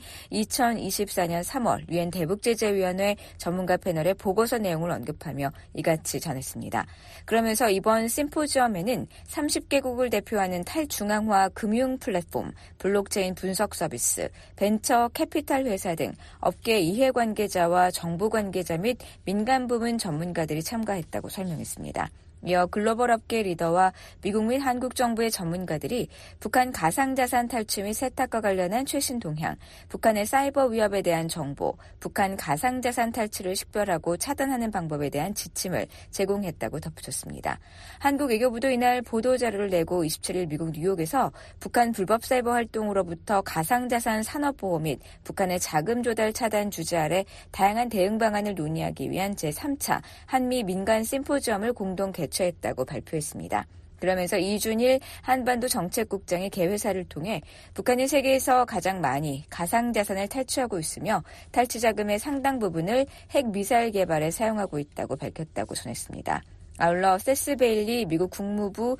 Speaker 5: 2024년 3월 유엔 대북제재위원회 전문가 패널의 보고서 내용을 언급하며 이같이 전했습니다. 그러면서 이번 심포지엄에는 30개국을 대표하는 탈중앙화 금융 플랫폼, 블록체인 분석 서비스, 벤처 캐피탈 회사 등 업계 이해관계자와 정부 관계자 및 민간 부문 전문가들이 참가했다고 설명했습니다. 이어 글로벌 업계 리더와 미국 및 한국 정부의 전문가들이 북한 가상자산 탈취 및 세탁과 관련한 최신 동향, 북한의 사이버 위협에 대한 정보, 북한 가상자산 탈취를 식별하고 차단하는 방법에 대한 지침을 제공했다고 덧붙였습니다. 한국 외교부도 이날 보도자료를 내고 27일 미국 뉴욕에서 북한 불법 사이버 활동으로부터 가상자산 산업보호 및 북한의 자금 조달 차단 주제 아래 다양한 대응 방안을 논의하기 위한 제3차 한미 민간 심포지엄을 공동 개최했다고 발표했습니다. 그러면서 이준일 한반도 정책국장의 개회사를 통해 북한이 세계에서 가장 많이 가상자산을 탈취하고 있으며 탈취 자금의 상당 부분을 핵 미사일 개발에 사용하고 있다고 밝혔다고 전했습니다. 아울러 세스 베일리 미국 국무부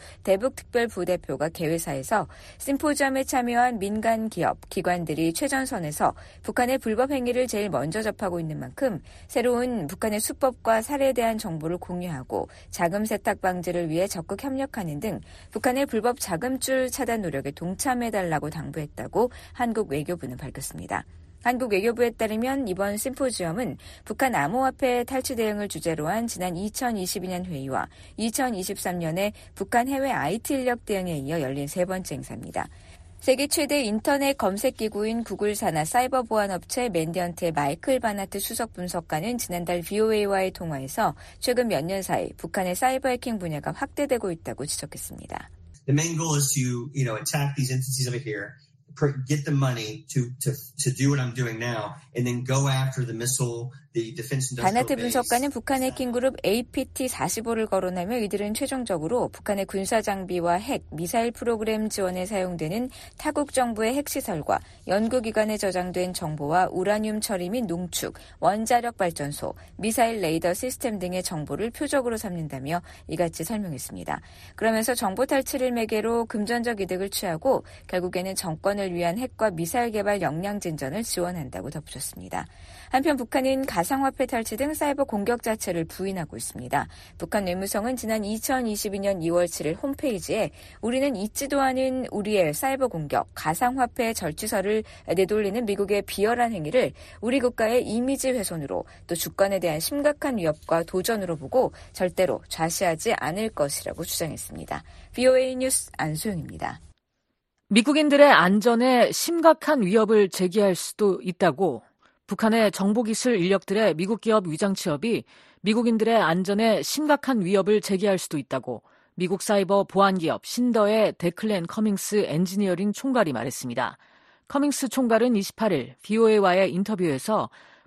Speaker 5: 대북특별부대표가 개회사에서 심포지엄에 참여한 민간 기업, 기관들이 최전선에서 북한의 불법 행위를 제일 먼저 접하고 있는 만큼 새로운 북한의 수법과 사례에 대한 정보를 공유하고 자금 세탁 방지를 위해 적극 협력하는 등 북한의 불법 자금줄 차단 노력에 동참해달라고 당부했다고 한국 외교부는 밝혔습니다. 한국 외교부에 따르면 이번 심포지엄은 북한 암호화폐 탈취 대응을 주제로 한 지난 2022년 회의와 2023년에 북한 해외 IT 인력 대응에 이어 열린 세 번째 행사입니다. 세계 최대 인터넷 검색 기구인 구글 산하 사이버 보안 업체 맨디언트의 마이클 바나트 수석 분석관은 지난달 VOA와의 통화에서 최근 몇 년 사이 북한의 사이버 해킹 분야가 확대되고 있다고 지적했습니다.
Speaker 15: The main goal is to, attack these entities over here. Get the money to do what I'm doing now, and then go after the missile, the defense industrial
Speaker 5: 바나트
Speaker 15: base.
Speaker 5: 분석가는 북한 해킹 그룹 APT-45를 거론하며 이들은 최종적으로 북한의 군사 장비와 핵, 미사일 프로그램 지원에 사용되는 타국 정부의 핵시설과 연구기관에 저장된 정보와 우라늄 처리 및 농축, 원자력 발전소, 미사일 레이더 시스템 등의 정보를 표적으로 삼는다며 이같이 설명했습니다. 그러면서 정보 탈취를 매개로 금전적 이득을 취하고 결국에는 정권을 위한 핵과 미사일 개발 역량 진전을 지원한다고 덧붙였습니다. 한편 북한은 가상화폐 탈취 등 사이버 공격 자체를 부인하고 있습니다. 북한 외무성은 지난 2022년 2월 7일 홈페이지에 우리는 잊지도 않은 우리의 사이버 공격, 가상화폐 절취설을 내돌리는 미국의 비열한 행위를 우리 국가의 이미지 훼손으로 또 주권에 대한 심각한 위협과 도전으로 보고 절대로 좌시하지 않을 것이라고 주장했습니다. VOA 뉴스 안소영입니다.
Speaker 3: 미국인들의 안전에 심각한 위협을 제기할 수도 있다고 북한의 정보기술 인력들의 미국 기업 위장 취업이 미국인들의 안전에 심각한 위협을 제기할 수도 있다고 미국 사이버 보안기업 신더의 데클랜 커밍스 엔지니어링 총괄이 말했습니다. 커밍스 총괄은 28일 VOA와의 인터뷰에서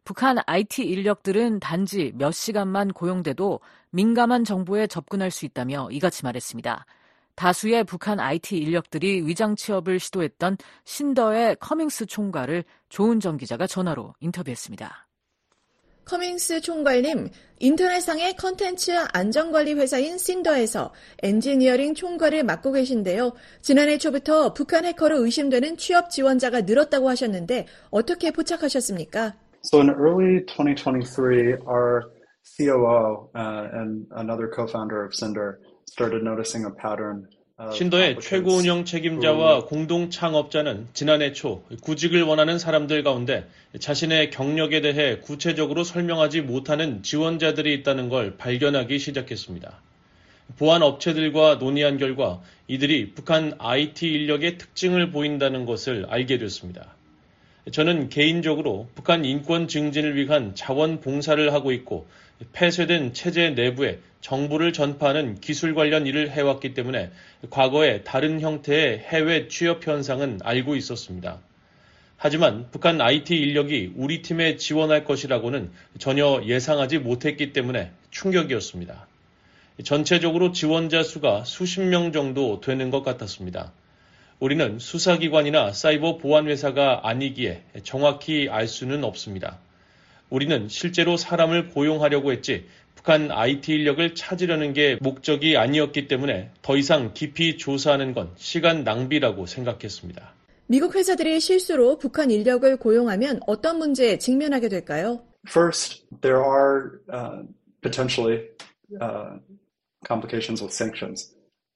Speaker 3: 북한 IT 인력들은 단지 몇 시간만 고용돼도 민감한 정보에 접근할 수 있다며 이같이 말했습니다. 다수의 북한 IT 인력들이 위장 취업을 시도했던 신더의 커밍스 총괄을 조은정 기자가 전화로 인터뷰했습니다.
Speaker 16: 커밍스 총괄님, 인터넷상의 컨텐츠 안전관리 회사인 신더에서 엔지니어링 총괄을 맡고 계신데요. 지난해 초부터 북한 해커로 의심되는 취업 지원자가 늘었다고 하셨는데 어떻게 포착하셨습니까?
Speaker 17: So in early 2023, our COO and another co-founder of Cinder started noticing a pattern.
Speaker 8: 신더의 최고 운영 책임자와 공동 창업자는 지난해 초 구직을 원하는 사람들 가운데 자신의 경력에 대해 구체적으로 설명하지 못하는 지원자들이 있다는 걸 발견하기 시작했습니다. 보안 업체들과 논의한 결과 이들이 북한 IT 인력의 특징을 보인다는 것을 알게 됐습니다. 저는 개인적으로 북한 인권 증진을 위한 자원 봉사를 하고 있고 폐쇄된 체제 내부에 정보를 전파하는 기술 관련 일을 해왔기 때문에 과거에 다른 형태의 해외 취업 현상은 알고 있었습니다. 하지만 북한 IT 인력이 우리 팀에 지원할 것이라고는 전혀 예상하지 못했기 때문에 충격이었습니다. 전체적으로 지원자 수가 수십 명 정도 되는 것 같았습니다. 우리는 수사기관이나 사이버 보안회사가 아니기에 정확히 알 수는 없습니다. 우리는 실제로 사람을 고용하려고 했지 북한 IT 인력을 찾으려는 게 목적이 아니었기 때문에 더 이상 깊이 조사하는 건 시간 낭비라고 생각했습니다.
Speaker 16: 미국 회사들이 실수로 북한 인력을 고용하면 어떤 문제에 직면하게 될까요?
Speaker 17: First, there are potentially complications with sanctions.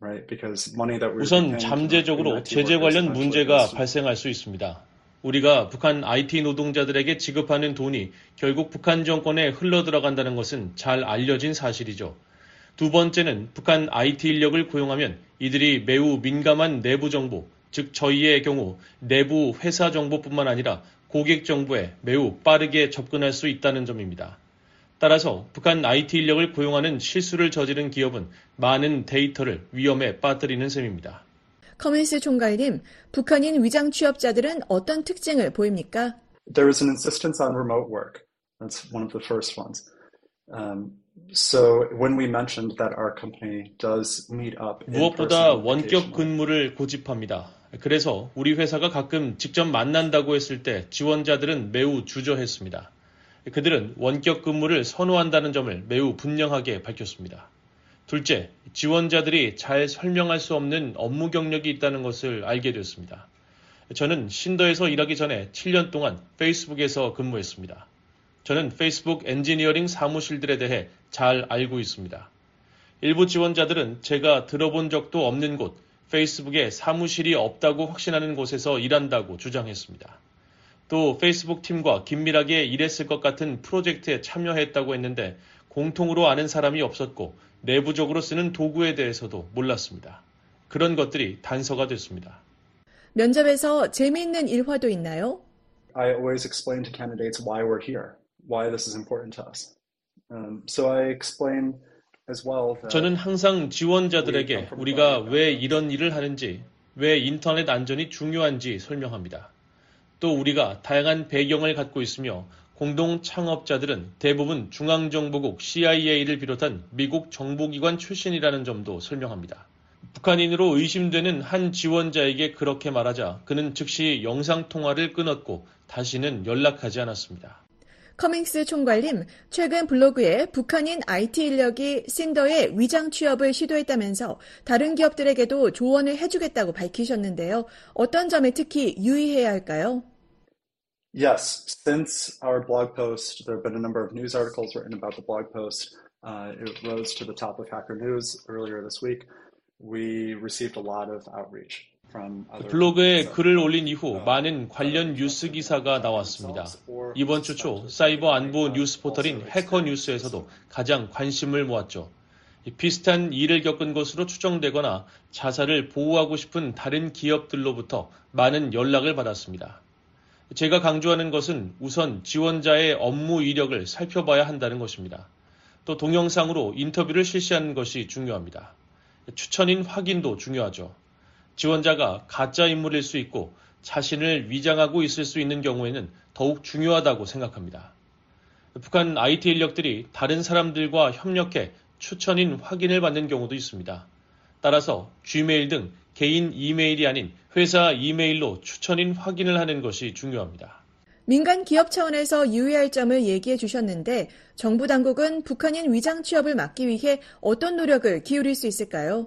Speaker 8: 우선 잠재적으로 제재 관련 문제가 발생할 수 있습니다. 우리가 북한 IT 노동자들에게 지급하는 돈이 결국 북한 정권에 흘러들어간다는 것은 잘 알려진 사실이죠. 두 번째는 북한 IT 인력을 고용하면 이들이 매우 민감한 내부 정보, 즉 저희의 경우 내부 회사 정보뿐만 아니라 고객 정보에 매우 빠르게 접근할 수 있다는 점입니다. 따라서 북한 IT 인력을 고용하는 실수를 저지른 기업은 많은 데이터를 위험에 빠뜨리는 셈입니다.
Speaker 16: 커밍스 총괄님, 북한인 위장 취업자들은 어떤 특징을 보입니까?
Speaker 17: There is an insistence on remote work. That's one of the first ones. So when we mentioned that our company does meet up
Speaker 8: 무엇보다 원격 근무를 고집합니다. 그래서 우리 회사가 가끔 직접 만난다고 했을 때 지원자들은 매우 주저했습니다. 그들은 원격 근무를 선호한다는 점을 매우 분명하게 밝혔습니다. 둘째, 지원자들이 잘 설명할 수 없는 업무 경력이 있다는 것을 알게 됐습니다. 저는 신더에서 일하기 전에 7년 동안 페이스북에서 근무했습니다. 저는 페이스북 엔지니어링 사무실들에 대해 잘 알고 있습니다. 일부 지원자들은 제가 들어본 적도 없는 곳, 페이스북에 사무실이 없다고 확신하는 곳에서 일한다고 주장했습니다. 또 페이스북 팀과 긴밀하게 일했을 것 같은 프로젝트에 참여했다고 했는데 공통으로 아는 사람이 없었고 내부적으로 쓰는 도구에 대해서도 몰랐습니다. 그런 것들이 단서가 됐습니다.
Speaker 16: 면접에서 재미있는 일화도 있나요?
Speaker 17: I always explain to candidates why we're here, why this is important to us. So I explain as well that
Speaker 8: 저는 항상 지원자들에게 우리가 왜 이런 일을 하는지, 왜 인터넷 안전이 중요한지 설명합니다. 또 우리가 다양한 배경을 갖고 있으며 공동 창업자들은 대부분 중앙정보국 CIA를 비롯한 미국 정보기관 출신이라는 점도 설명합니다. 북한인으로 의심되는 한 지원자에게 그렇게 말하자 그는 즉시 영상통화를 끊었고 다시는 연락하지 않았습니다.
Speaker 16: 커밍스 총괄님, 최근 블로그에 북한인 IT 인력이 신더의 위장 취업을 시도했다면서 다른 기업들에게도 조언을 해주겠다고 밝히셨는데요. 어떤 점에 특히 유의해야 할까요?
Speaker 17: Yes, since our blog post, there have been a number of news articles written about the blog post. It rose to the top of Hacker News earlier this week. We received a lot of outreach.
Speaker 8: 블로그에 글을 올린 이후 많은 관련 뉴스 기사가 나왔습니다. 이번 주 초 사이버 안보 뉴스 포털인 해커뉴스에서도 가장 관심을 모았죠. 비슷한 일을 겪은 것으로 추정되거나 자사를 보호하고 싶은 다른 기업들로부터 많은 연락을 받았습니다. 제가 강조하는 것은 우선 지원자의 업무 이력을 살펴봐야 한다는 것입니다. 또 동영상으로 인터뷰를 실시하는 것이 중요합니다. 추천인 확인도 중요하죠. 지원자가 가짜 인물일 수 있고 자신을 위장하고 있을 수 있는 경우에는 더욱 중요하다고 생각합니다.
Speaker 18: 북한 IT 인력들이 다른 사람들과 협력해 추천인 확인을 받는 경우도 있습니다. 따라서 Gmail 등 개인 이메일이 아닌 회사 이메일로 추천인 확인을 하는 것이 중요합니다.
Speaker 16: 민간 기업 차원에서 유의할 점을 얘기해 주셨는데 정부 당국은 북한인 위장 취업을 막기 위해 어떤 노력을 기울일 수 있을까요?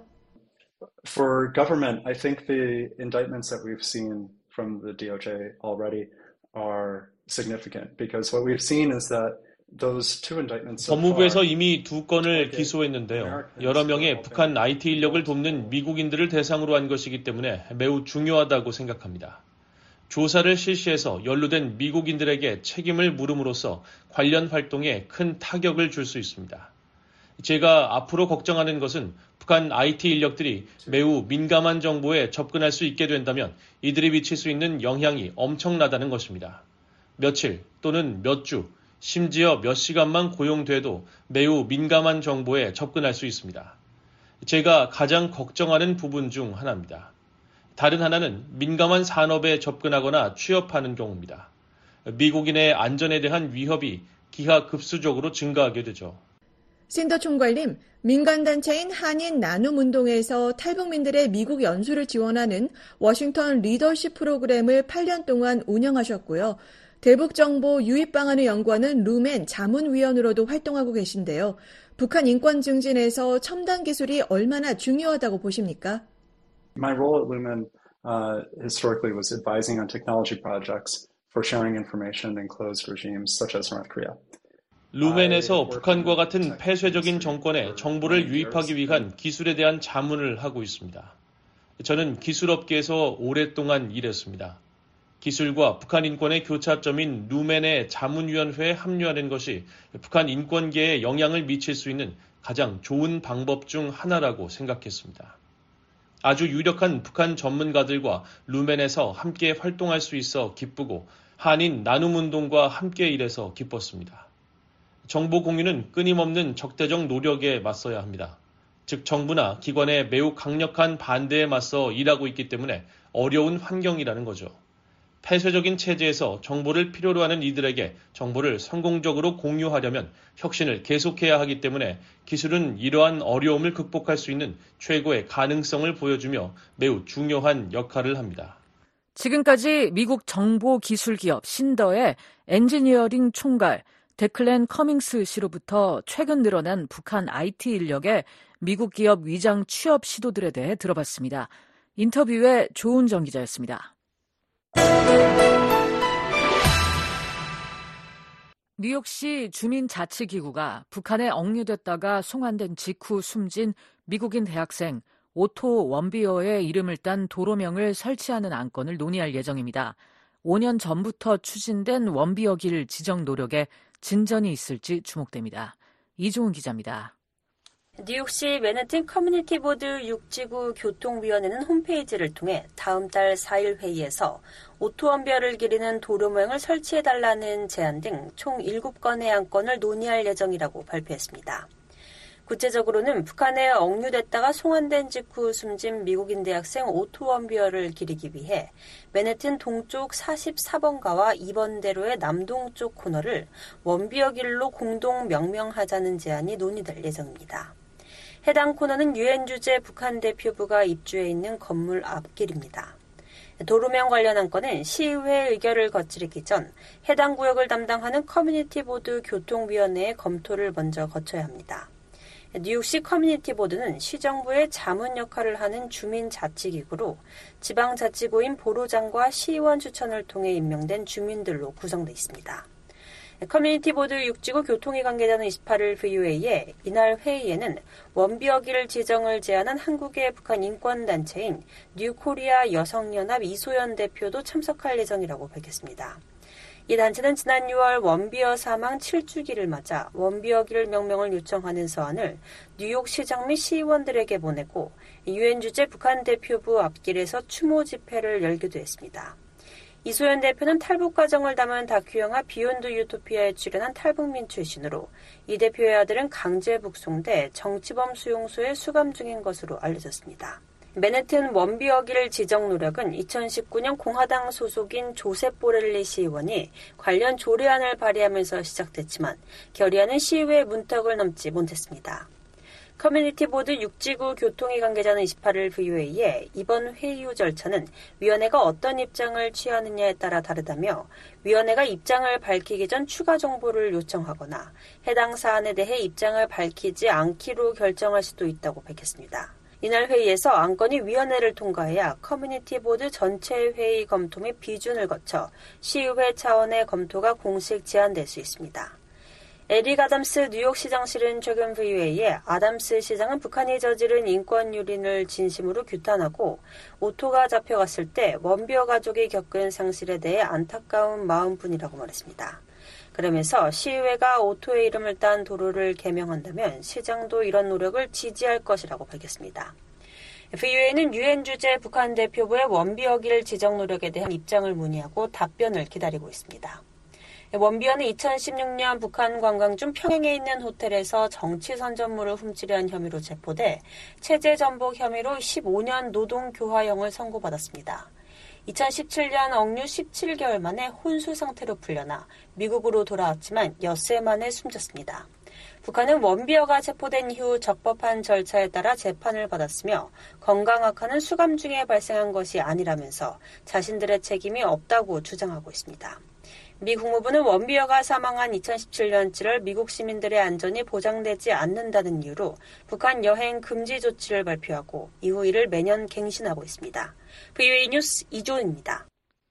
Speaker 17: For government, I think the indictments that we've seen from the DOJ already are significant because what we've seen is that those two indictments
Speaker 18: 법무부에서 이미 2건을 기소했는데요. 여러 명의 북한 IT 인력을 돕는 미국인들을 대상으로 한 것이기 때문에 매우 중요하다고 생각합니다. 조사를 실시해서 연루된 미국인들에게 책임을 물음으로써 관련 활동에 큰 타격을 줄 수 있습니다. 제가 앞으로 걱정하는 것은 북한 IT 인력들이 매우 민감한 정보에 접근할 수 있게 된다면 이들이 미칠 수 있는 영향이 엄청나다는 것입니다. 며칠 또는 몇 주, 심지어 몇 시간만 고용돼도 매우 민감한 정보에 접근할 수 있습니다. 제가 가장 걱정하는 부분 중 하나입니다. 다른 하나는 민감한 산업에 접근하거나 취업하는 경우입니다. 미국인의 안전에 대한 위협이 기하급수적으로 증가하게 되죠.
Speaker 16: 신더 총괄님, 민간단체인 한인 나눔운동에서 탈북민들의 미국 연수를 지원하는 워싱턴 리더십 프로그램을 8년 동안 운영하셨고요. 대북정보 유입 방안을 연구하는 루멘 자문위원으로도 활동하고 계신데요. 북한 인권 증진에서 첨단 기술이 얼마나 중요하다고 보십니까?
Speaker 17: My role at Lumen historically was advising on technology projects for sharing information in closed regimes such as North Korea.
Speaker 18: 루멘에서 북한과 같은 폐쇄적인 정권에 정보를 유입하기 위한 기술에 대한 자문을 하고 있습니다. 저는 기술업계에서 오랫동안 일했습니다. 기술과 북한 인권의 교차점인 루멘의 자문위원회에 합류하는 것이 북한 인권계에 영향을 미칠 수 있는 가장 좋은 방법 중 하나라고 생각했습니다. 아주 유력한 북한 전문가들과 루멘에서 함께 활동할 수 있어 기쁘고 한인 나눔운동과 함께 일해서 기뻤습니다. 정보 공유는 끊임없는 적대적 노력에 맞서야 합니다. 즉 정부나 기관의 매우 강력한 반대에 맞서 일하고 있기 때문에 어려운 환경이라는 거죠. 폐쇄적인 체제에서 정보를 필요로 하는 이들에게 정보를 성공적으로 공유하려면 혁신을 계속해야 하기 때문에 기술은 이러한 어려움을 극복할 수 있는 최고의 가능성을 보여주며 매우 중요한 역할을 합니다.
Speaker 3: 지금까지 미국 정보기술기업 신더의 엔지니어링 총괄 데클랜 커밍스 씨로부터 최근 늘어난 북한 IT 인력의 미국 기업 위장 취업 시도들에 대해 들어봤습니다. 인터뷰의 조은정 기자였습니다. 뉴욕시 주민자치기구가 북한에 억류됐다가 송환된 직후 숨진 미국인 대학생 오토 원비어의 이름을 딴 도로명을 설치하는 안건을 논의할 예정입니다. 5년 전부터 추진된 원비어길 지정 노력에 진전이 있을지 주목됩니다. 이종훈 기자입니다.
Speaker 19: 뉴욕시 맨해튼 커뮤니티 보드 6지구 교통위원회는 홈페이지를 통해 다음 달 4일 회의에서 오토원별을 기리는 도로 모양을 설치해달라는 제안 등 총 7건의 안건을 논의할 예정이라고 발표했습니다. 구체적으로는 북한에 억류됐다가 송환된 직후 숨진 미국인 대학생 오토 원비어를 기리기 위해 맨해튼 동쪽 44번가와 2번대로의 남동쪽 코너를 원비어 길로 공동 명명하자는 제안이 논의될 예정입니다. 해당 코너는 유엔 주재 북한 대표부가 입주해 있는 건물 앞길입니다. 도로명 관련 안건은 시의회 의결을 거치기 전 해당 구역을 담당하는 커뮤니티 보드 교통위원회의 검토를 먼저 거쳐야 합니다. 뉴욕시 커뮤니티 보드는 시정부의 자문 역할을 하는 주민자치기구로 지방자치구인 보로장과 시의원 추천을 통해 임명된 주민들로 구성되어 있습니다. 커뮤니티 보드 6지구 교통위 관계자는 28일 VOA에 이날 회의에는 원비어길 지정을 제안한 한국의 북한 인권단체인 뉴코리아 여성연합 이소연 대표도 참석할 예정이라고 밝혔습니다. 이 단체는 지난 6월 원비어 사망 7주기를 맞아 원비어길 명명을 요청하는 서한을 뉴욕시장 및 시의원들에게 보내고 유엔 주재 북한 대표부 앞길에서 추모 집회를 열기도 했습니다. 이소연 대표는 탈북 과정을 담은 다큐 영화 비욘드 유토피아에 출연한 탈북민 출신으로 이 대표의 아들은 강제 북송돼 정치범 수용소에 수감 중인 것으로 알려졌습니다. 맨해튼 원비어길 지정 노력은 2019년 공화당 소속인 조셉 보렐리 시의원이 관련 조례안을 발의하면서 시작됐지만 결의안은 시의회 문턱을 넘지 못했습니다. 커뮤니티 보드 육지구 교통위 관계자는 28일 VOA에 이번 회의 후 절차는 위원회가 어떤 입장을 취하느냐에 따라 다르다며 위원회가 입장을 밝히기 전 추가 정보를 요청하거나 해당 사안에 대해 입장을 밝히지 않기로 결정할 수도 있다고 밝혔습니다. 이날 회의에서 안건이 위원회를 통과해야 커뮤니티 보드 전체 회의 검토 및 비준을 거쳐 시의회 차원의 검토가 공식 제안될 수 있습니다. 에릭 아담스 뉴욕시장실은 최근 VOA에 아담스 시장은 북한이 저지른 인권 유린을 진심으로 규탄하고 오토가 잡혀갔을 때 원비어 가족이 겪은 상실에 대해 안타까운 마음뿐이라고 말했습니다. 그러면서 시의회가 오토의 이름을 딴 도로를 개명한다면 시장도 이런 노력을 지지할 것이라고 밝혔습니다. VOA는 유엔 주재 북한 대표부의 원비어길 지정 노력에 대한 입장을 문의하고 답변을 기다리고 있습니다. 원비어는 2016년 북한 관광 중 평양에 있는 호텔에서 정치 선전물을 훔치려 한 혐의로 체포돼 체제 전복 혐의로 15년 노동교화형을 선고받았습니다. 2017년 억류 17개월 만에 혼수 상태로 풀려나 미국으로 돌아왔지만 엿새 만에 숨졌습니다. 북한은 원비어가 체포된 이후 적법한 절차에 따라 재판을 받았으며 건강 악화는 수감 중에 발생한 것이 아니라면서 자신들의 책임이 없다고 주장하고 있습니다. 미 국무부는 원비어가 사망한 2017년 7월 미국 시민들의 안전이 보장되지 않는다는 이유로 북한 여행 금지 조치를 발표하고 이후 이를 매년 갱신하고 있습니다. VOA 뉴스 이조은입니다.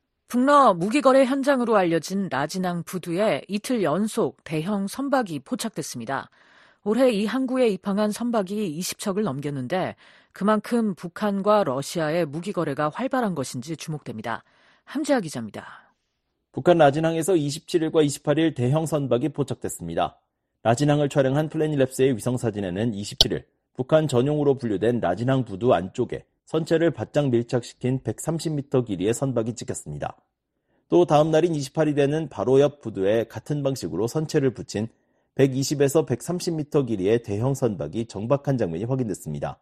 Speaker 3: 북러 무기거래 현장으로 알려진 라진항 부두에 이틀 연속 대형 선박이 포착됐습니다. 올해 이 항구에 입항한 선박이 20척을 넘겼는데 그만큼 북한과 러시아의 무기거래가 활발한 것인지 주목됩니다. 함지아 기자입니다.
Speaker 4: 북한 라진항에서 27일과 28일 대형 선박이 포착됐습니다. 라진항을 촬영한 플래닛랩스의 위성사진에는 27일 북한 전용으로 분류된 라진항 부두 안쪽에 선체를 바짝 밀착시킨 130m 길이의 선박이 찍혔습니다. 또 다음 날인 28일에는 바로 옆 부두에 같은 방식으로 선체를 붙인 120에서 130m 길이의 대형 선박이 정박한 장면이 확인됐습니다.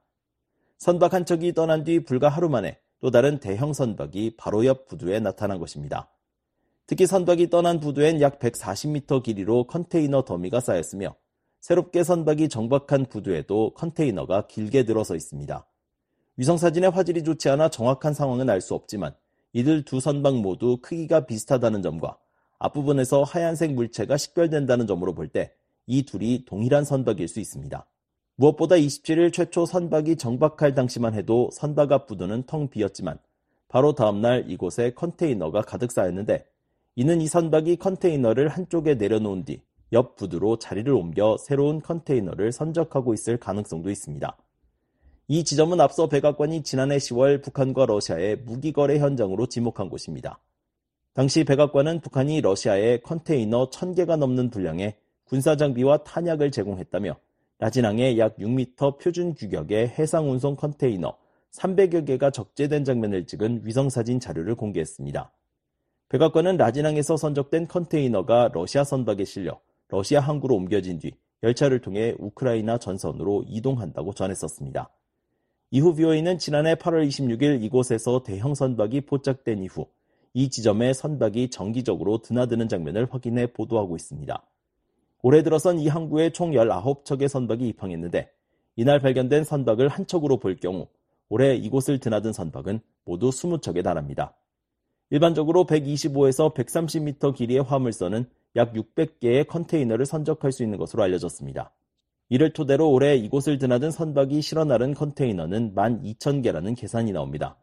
Speaker 4: 선박 한 척이 떠난 뒤 불과 하루 만에 또 다른 대형 선박이 바로 옆 부두에 나타난 것입니다. 특히 선박이 떠난 부두엔 약 140m 길이로 컨테이너 더미가 쌓였으며 새롭게 선박이 정박한 부두에도 컨테이너가 길게 들어서 있습니다. 위성사진의 화질이 좋지 않아 정확한 상황은 알 수 없지만 이들 두 선박 모두 크기가 비슷하다는 점과 앞부분에서 하얀색 물체가 식별된다는 점으로 볼 때 이 둘이 동일한 선박일 수 있습니다. 무엇보다 27일 최초 선박이 정박할 당시만 해도 선박 앞 부두는 텅 비었지만 바로 다음날 이곳에 컨테이너가 가득 쌓였는데 이는 이 선박이 컨테이너를 한쪽에 내려놓은 뒤 옆 부두로 자리를 옮겨 새로운 컨테이너를 선적하고 있을 가능성도 있습니다. 이 지점은 앞서 백악관이 지난해 10월 북한과 러시아의 무기거래 현장으로 지목한 곳입니다. 당시 백악관은 북한이 러시아에 컨테이너 1000개가 넘는 분량의 군사장비와 탄약을 제공했다며 라진항에 약 6m 표준 규격의 해상운송 컨테이너 300여 개가 적재된 장면을 찍은 위성사진 자료를 공개했습니다. 백악관은 라진항에서 선적된 컨테이너가 러시아 선박에 실려 러시아 항구로 옮겨진 뒤 열차를 통해 우크라이나 전선으로 이동한다고 전했었습니다. 이후 VOA는 지난해 8월 26일 이곳에서 대형 선박이 포착된 이후 이 지점에 선박이 정기적으로 드나드는 장면을 확인해 보도하고 있습니다. 올해 들어선 이 항구에 총 19척의 선박이 입항했는데 이날 발견된 선박을 한 척으로 볼 경우 올해 이곳을 드나든 선박은 모두 20척에 달합니다. 일반적으로 125에서 130m 길이의 화물선은 약 600개의 컨테이너를 선적할 수 있는 것으로 알려졌습니다. 이를 토대로 올해 이곳을 드나든 선박이 실어 나른 컨테이너는 12,000개라는 계산이 나옵니다.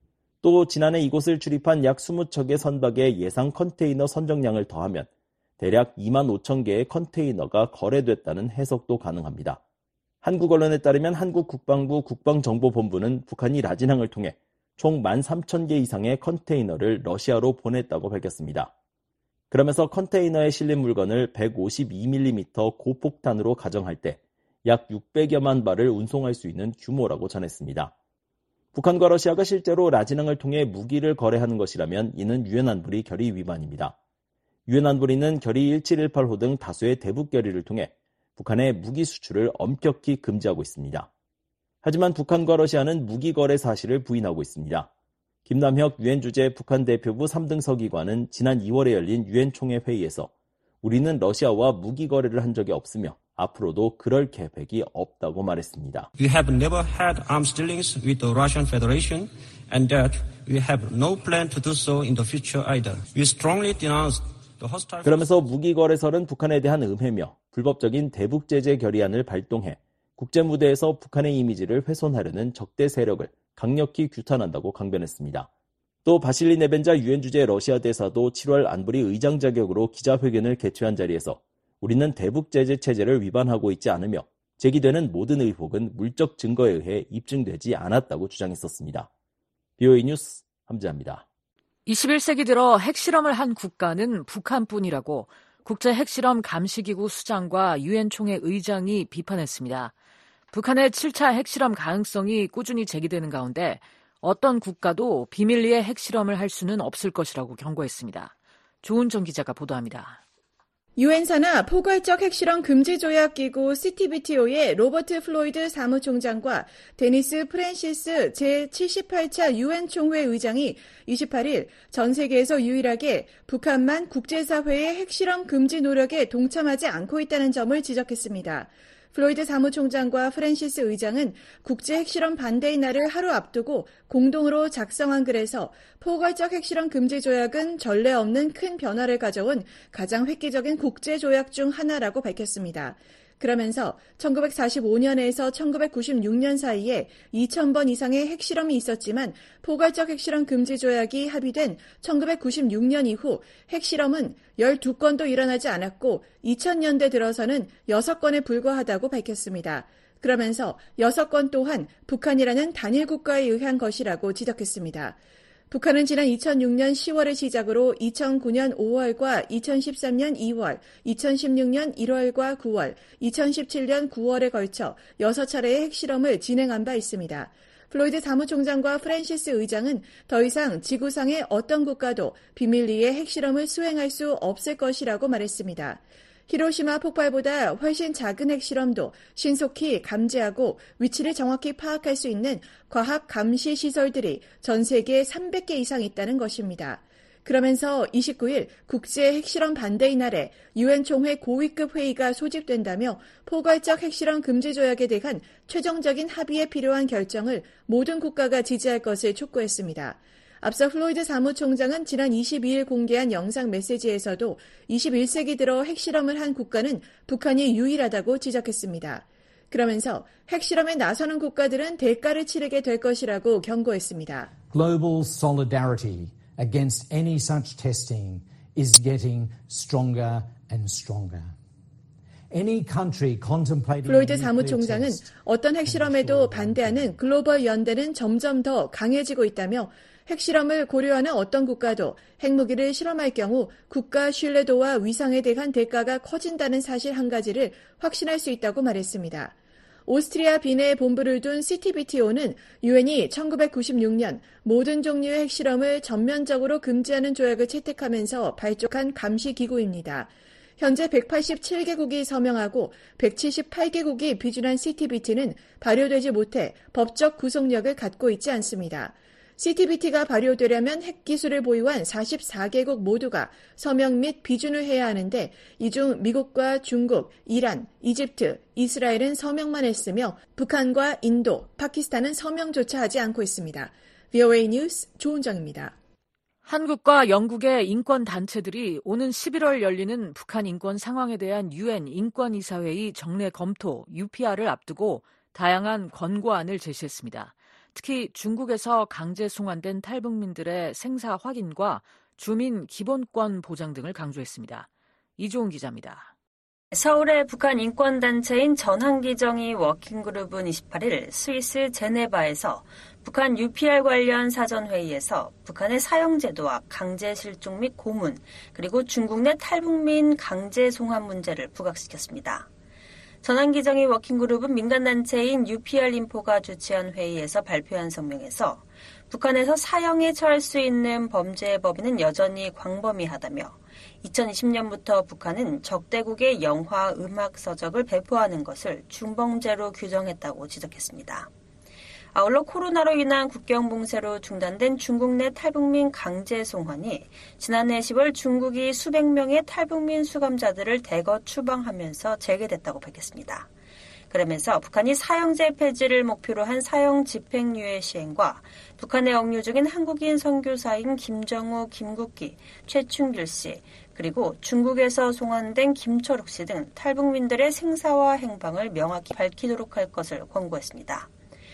Speaker 4: 또 지난해 이곳을 출입한 약 20척의 선박의 예상 컨테이너 선적량을 더하면 대략 25,000개의 컨테이너가 거래됐다는 해석도 가능합니다. 한국 언론에 따르면 한국 국방부 국방정보본부는 북한이 라진항을 통해 총 13,000개 이상의 컨테이너를 러시아로 보냈다고 밝혔습니다. 그러면서 컨테이너에 실린 물건을 152mm 고폭탄으로 가정할 때 약 600여만 발을 운송할 수 있는 규모라고 전했습니다. 북한과 러시아가 실제로 라진항을 통해 무기를 거래하는 것이라면 이는 유엔 안보리 결의 위반입니다. 유엔 안보리는 결의 1718호 등 다수의 대북 결의를 통해 북한의 무기 수출을 엄격히 금지하고 있습니다. 하지만 북한과 러시아는 무기 거래 사실을 부인하고 있습니다. 김남혁 유엔 주재 북한 대표부 3등 서기관은 지난 2월에 열린 유엔 총회 회의에서 우리는 러시아와 무기 거래를 한 적이 없으며 앞으로도 그럴 계획이 없다고 말했습니다.
Speaker 20: We have never had arms dealings with the Russian Federation and that we have no plan to do so in the future either. We strongly denounce the hostile...
Speaker 4: 그러면서 무기 거래설은 북한에 대한 음해며 불법적인 대북 제재 결의안을 발동해 국제 무대에서 북한의 이미지를 훼손하려는 적대 세력을 강력히 규탄한다고 강변했습니다. 또 바실리 네벤자 유엔 주재 러시아 대사도 7월 안보리 의장 자격으로 기자회견을 개최한 자리에서 우리는 대북 제재 체제를 위반하고 있지 않으며 제기되는 모든 의혹은 물적 증거에 의해 입증되지 않았다고 주장했었습니다. BOA 뉴스 함재합니다.
Speaker 3: 21세기 들어 핵실험을 한 국가는 북한뿐이라고 국제 핵실험 감시기구 수장과 유엔 총회 의장이 비판했습니다. 북한의 7차 핵실험 가능성이 꾸준히 제기되는 가운데 어떤 국가도 비밀리에 핵실험을 할 수는 없을 것이라고 경고했습니다. 조은정 기자가 보도합니다.
Speaker 16: 유엔 산하 포괄적 핵실험 금지 조약 기구 CTBTO의 로버트 플로이드 사무총장과 데니스 프랜시스 제78차 유엔 총회 의장이 28일 전 세계에서 유일하게 북한만 국제사회의 핵실험 금지 노력에 동참하지 않고 있다는 점을 지적했습니다. 플로이드 사무총장과 프랜시스 의장은 국제 핵실험 반대의 날을 하루 앞두고 공동으로 작성한 글에서 포괄적 핵실험 금지 조약은 전례 없는 큰 변화를 가져온 가장 획기적인 국제 조약 중 하나라고 밝혔습니다. 그러면서 1945년에서 1996년 사이에 2,000번 이상의 핵실험이 있었지만 포괄적 핵실험 금지 조약이 합의된 1996년 이후 핵실험은 12건도 일어나지 않았고 2000년대 들어서는 6건에 불과하다고 밝혔습니다. 그러면서 6건 또한 북한이라는 단일 국가에 의한 것이라고 지적했습니다. 북한은 지난 2006년 10월을 시작으로 2009년 5월과 2013년 2월, 2016년 1월과 9월, 2017년 9월에 걸쳐 6차례의 핵실험을 진행한 바 있습니다. 플로이드 사무총장과 프랜시스 의장은 더 이상 지구상의 어떤 국가도 비밀리에 핵실험을 수행할 수 없을 것이라고 말했습니다. 히로시마 폭발보다 훨씬 작은 핵실험도 신속히 감지하고 위치를 정확히 파악할 수 있는 과학 감시 시설들이 전 세계에 300개 이상 있다는 것입니다. 그러면서 29일 국제 핵실험 반대의 날에 유엔 총회 고위급 회의가 소집된다며 포괄적 핵실험 금지 조약에 대한 최종적인 합의에 필요한 결정을 모든 국가가 지지할 것을 촉구했습니다. 앞서 플로이드 사무총장은 지난 22일 공개한 영상 메시지에서도 21세기 들어 핵실험을 한 국가는 북한이 유일하다고 지적했습니다. 그러면서 핵실험에 나서는 국가들은 대가를 치르게 될 것이라고 경고했습니다.
Speaker 21: Global solidarity against any such testing is getting stronger and stronger.
Speaker 16: 플로이드 사무총장은 어떤 핵실험에도 반대하는 글로벌 연대는 점점 더 강해지고 있다며 핵실험을 고려하는 어떤 국가도 핵무기를 실험할 경우 국가 신뢰도와 위상에 대한 대가가 커진다는 사실 한 가지를 확신할 수 있다고 말했습니다. 오스트리아 빈에 본부를 둔 CTBTO는 유엔이 1996년 모든 종류의 핵실험을 전면적으로 금지하는 조약을 채택하면서 발족한 감시기구입니다. 현재 187개국이 서명하고 178개국이 비준한 CTBT는 발효되지 못해 법적 구속력을 갖고 있지 않습니다. CTBT가 발효되려면 핵기술을 보유한 44개국 모두가 서명 및 비준을 해야 하는데 이 중 미국과 중국, 이란, 이집트, 이스라엘은 서명만 했으며 북한과 인도, 파키스탄은 서명조차 하지 않고 있습니다. VOA 뉴스 조은정입니다.
Speaker 3: 한국과 영국의 인권단체들이 오는 11월 열리는 북한 인권 상황에 대한 유엔 인권이사회의 정례 검토 UPR을 앞두고 다양한 권고안을 제시했습니다. 특히 중국에서 강제 송환된 탈북민들의 생사 확인과 주민 기본권 보장 등을 강조했습니다. 이종훈 기자입니다.
Speaker 19: 서울의 북한 인권단체인 전환기정의 워킹그룹은 28일 스위스 제네바에서 북한 UPR 관련 사전회의에서 북한의 사형제도와 강제 실종 및 고문, 그리고 중국 내 탈북민 강제 송환 문제를 부각시켰습니다. 전환기정의 워킹그룹은 민간단체인 UPR인포가 주최한 회의에서 발표한 성명에서 북한에서 사형에 처할 수 있는 범죄의 범위는 여전히 광범위하다며 2020년부터 북한은 적대국의 영화, 음악, 서적을 배포하는 것을 중범죄로 규정했다고 지적했습니다. 아울러 코로나로 인한 국경 봉쇄로 중단된 중국 내 탈북민 강제 송환이 지난해 10월 중국이 수백 명의 탈북민 수감자들을 대거 추방하면서 재개됐다고 밝혔습니다. 그러면서 북한이 사형제 폐지를 목표로 한 사형 집행유예 시행과 북한에 억류 중인 한국인 선교사인 김정우, 김국기, 최충길 씨, 그리고 중국에서 송환된 김철욱 씨 등 탈북민들의 생사와 행방을 명확히 밝히도록 할 것을 권고했습니다.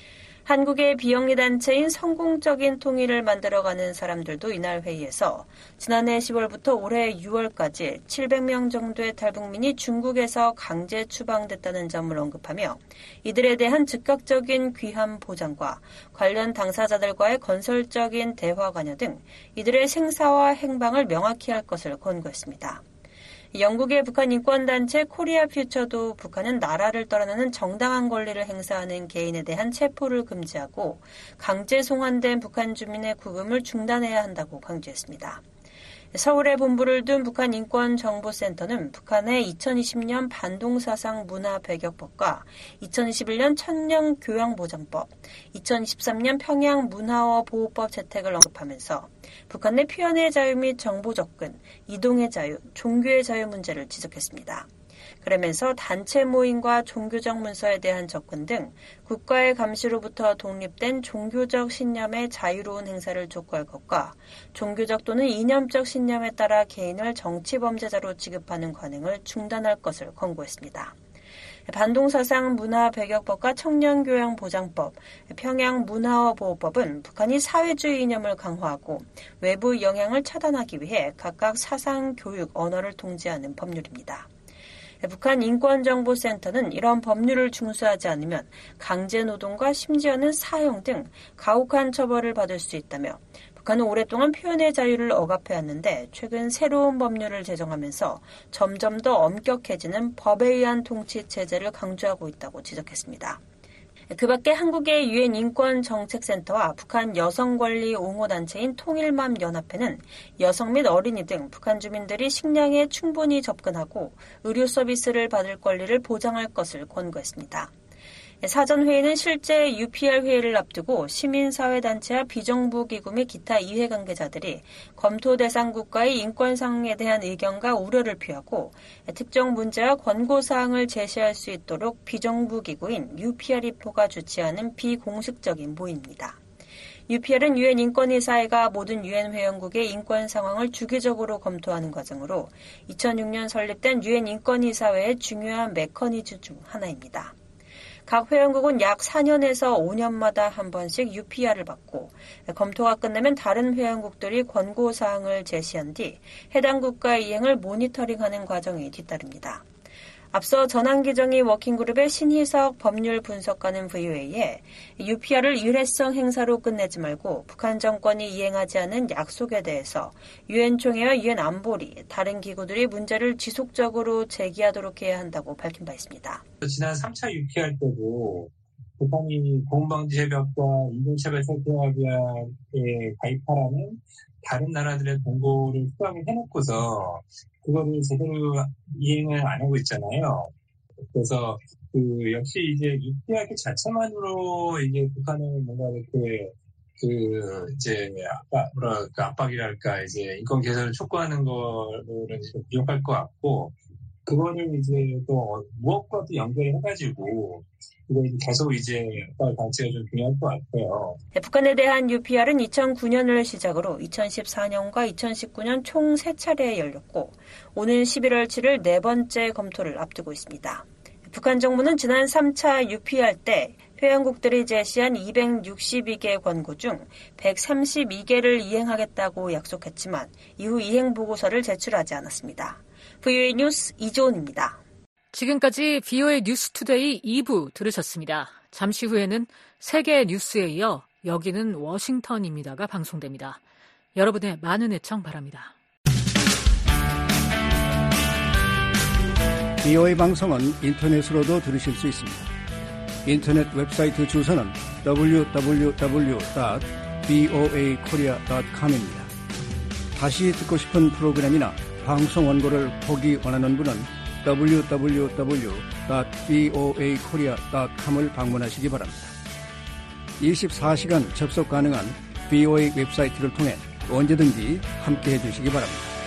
Speaker 19: 한국의 비영리 단체인 성공적인 통일을 만들어가는 사람들도 이날 회의에서 지난해 10월부터 올해 6월까지 700명 정도의 탈북민이 중국에서 강제 추방됐다는 점을 언급하며 이들에 대한 즉각적인 귀환 보장과 관련 당사자들과의 건설적인 대화 관여 등 이들의 생사와 행방을 명확히 할 것을 권고했습니다. 영국의 북한 인권단체 코리아 퓨처도 북한은 나라를 떠나는 정당한 권리를 행사하는 개인에 대한 체포를 금지하고 강제 송환된 북한 주민의 구금을 중단해야 한다고 강조했습니다. 서울에 본부를 둔 북한 인권정보센터는 북한의 2020년 반동사상 문화배격법과 2021년 천년교양보장법, 2023년 평양 문화어 보호법 채택을 언급하면서 북한 내 표현의 자유 및 정보 접근, 이동의 자유, 종교의 자유 문제를 지적했습니다. 그러면서 단체 모임과 종교적 문서에 대한 접근 등 국가의 감시로부터 독립된 종교적 신념의 자유로운 행사를 촉구할 것과 종교적 또는 이념적 신념에 따라 개인을 정치범죄자로 취급하는 관행을 중단할 것을 권고했습니다. 반동사상 문화배격법과 청년교양보장법, 평양 문화어 보호법은 북한이 사회주의 이념을 강화하고 외부 영향을 차단하기 위해 각각 사상, 교육, 언어를 통제하는 법률입니다. 북한 인권정보센터는 이런 법률을 준수하지 않으면 강제노동과 심지어는 사형 등 가혹한 처벌을 받을 수 있다며 북한은 오랫동안 표현의 자유를 억압해왔는데 최근 새로운 법률을 제정하면서 점점 더 엄격해지는 법에 의한 통치체제를 강조하고 있다고 지적했습니다. 그 밖에 한국의 유엔 인권정책센터와 북한 여성권리 옹호단체인 통일맘연합회는 여성 및 어린이 등 북한 주민들이 식량에 충분히 접근하고 의료 서비스를 받을 권리를 보장할 것을 권고했습니다. 사전회의는 실제 UPR 회의를 앞두고 시민사회단체와 비정부기구 및 기타 이해관계자들이 검토 대상 국가의 인권상황에 대한 의견과 우려를 표하고 특정 문제와 권고사항을 제시할 수 있도록 비정부기구인 UPR-EPO가 주최하는 비공식적인 모임입니다. UPR은 유엔 인권이사회가 모든 유엔 회원국의 인권 상황을 주기적으로 검토하는 과정으로 2006년 설립된 유엔 인권이사회의 중요한 메커니즘 중 하나입니다. 각 회원국은 약 4년에서 5년마다 한 번씩 UPR을 받고 검토가 끝나면 다른 회원국들이 권고사항을 제시한 뒤 해당 국가의 이행을 모니터링하는 과정이 뒤따릅니다. 앞서 전환기정이 워킹그룹의 신희석 법률 분석가는 VOA에 UPR을 일회성 행사로 끝내지 말고 북한 정권이 이행하지 않은 약속에 대해서 유엔 총회와 유엔 안보리, 다른 기구들이 문제를 지속적으로 제기하도록 해야 한다고 밝힌 바 있습니다.
Speaker 1: 지난 3차 UPR 때도 북한이 고음방지협약과 인종차별철폐협약에 가입하라는 다른 나라들의 공고를 수락을 해놓고서 그거를 제대로 이행을 안 하고 있잖아요. 그래서 역시 이제 UPR 자체만으로 이게 북한은 뭔가 이렇게 압박이랄까 이제 인권 개선을 촉구하는 거는 부족할 것 같고, 그거를 이제 또 무엇과도 연결해가지고 이거 계속 이제 압박 방치가 좀 중요할 것 같아요.
Speaker 19: 북한에 대한 UPR은 2009년을 시작으로 2014년과 2019년 총 3차례 열렸고 오는 11월 7일 네 번째 검토를 앞두고 있습니다. 북한 정부는 지난 3차 UPR 때 회원국들이 제시한 262개 권고 중 132개를 이행하겠다고 약속했지만 이후 이행 보고서를 제출하지 않았습니다. VOA 뉴스 이조은입니다.
Speaker 3: 지금까지 VOA 뉴스투데이 2부 들으셨습니다. 잠시 후에는 세계 뉴스에 이어 여기는 워싱턴입니다가 방송됩니다. 여러분의 많은 애청 바랍니다.
Speaker 22: VOA 방송은 인터넷으로도 들으실 수 있습니다. 인터넷 웹사이트 주소는 www.voakorea.com입니다. 다시 듣고 싶은 프로그램이나 방송 원고를 보기 원하는 분은 www.voakorea.com을 방문하시기 바랍니다. 24시간 접속 가능한 VOA 웹사이트를 통해 언제든지 함께해 주시기 바랍니다.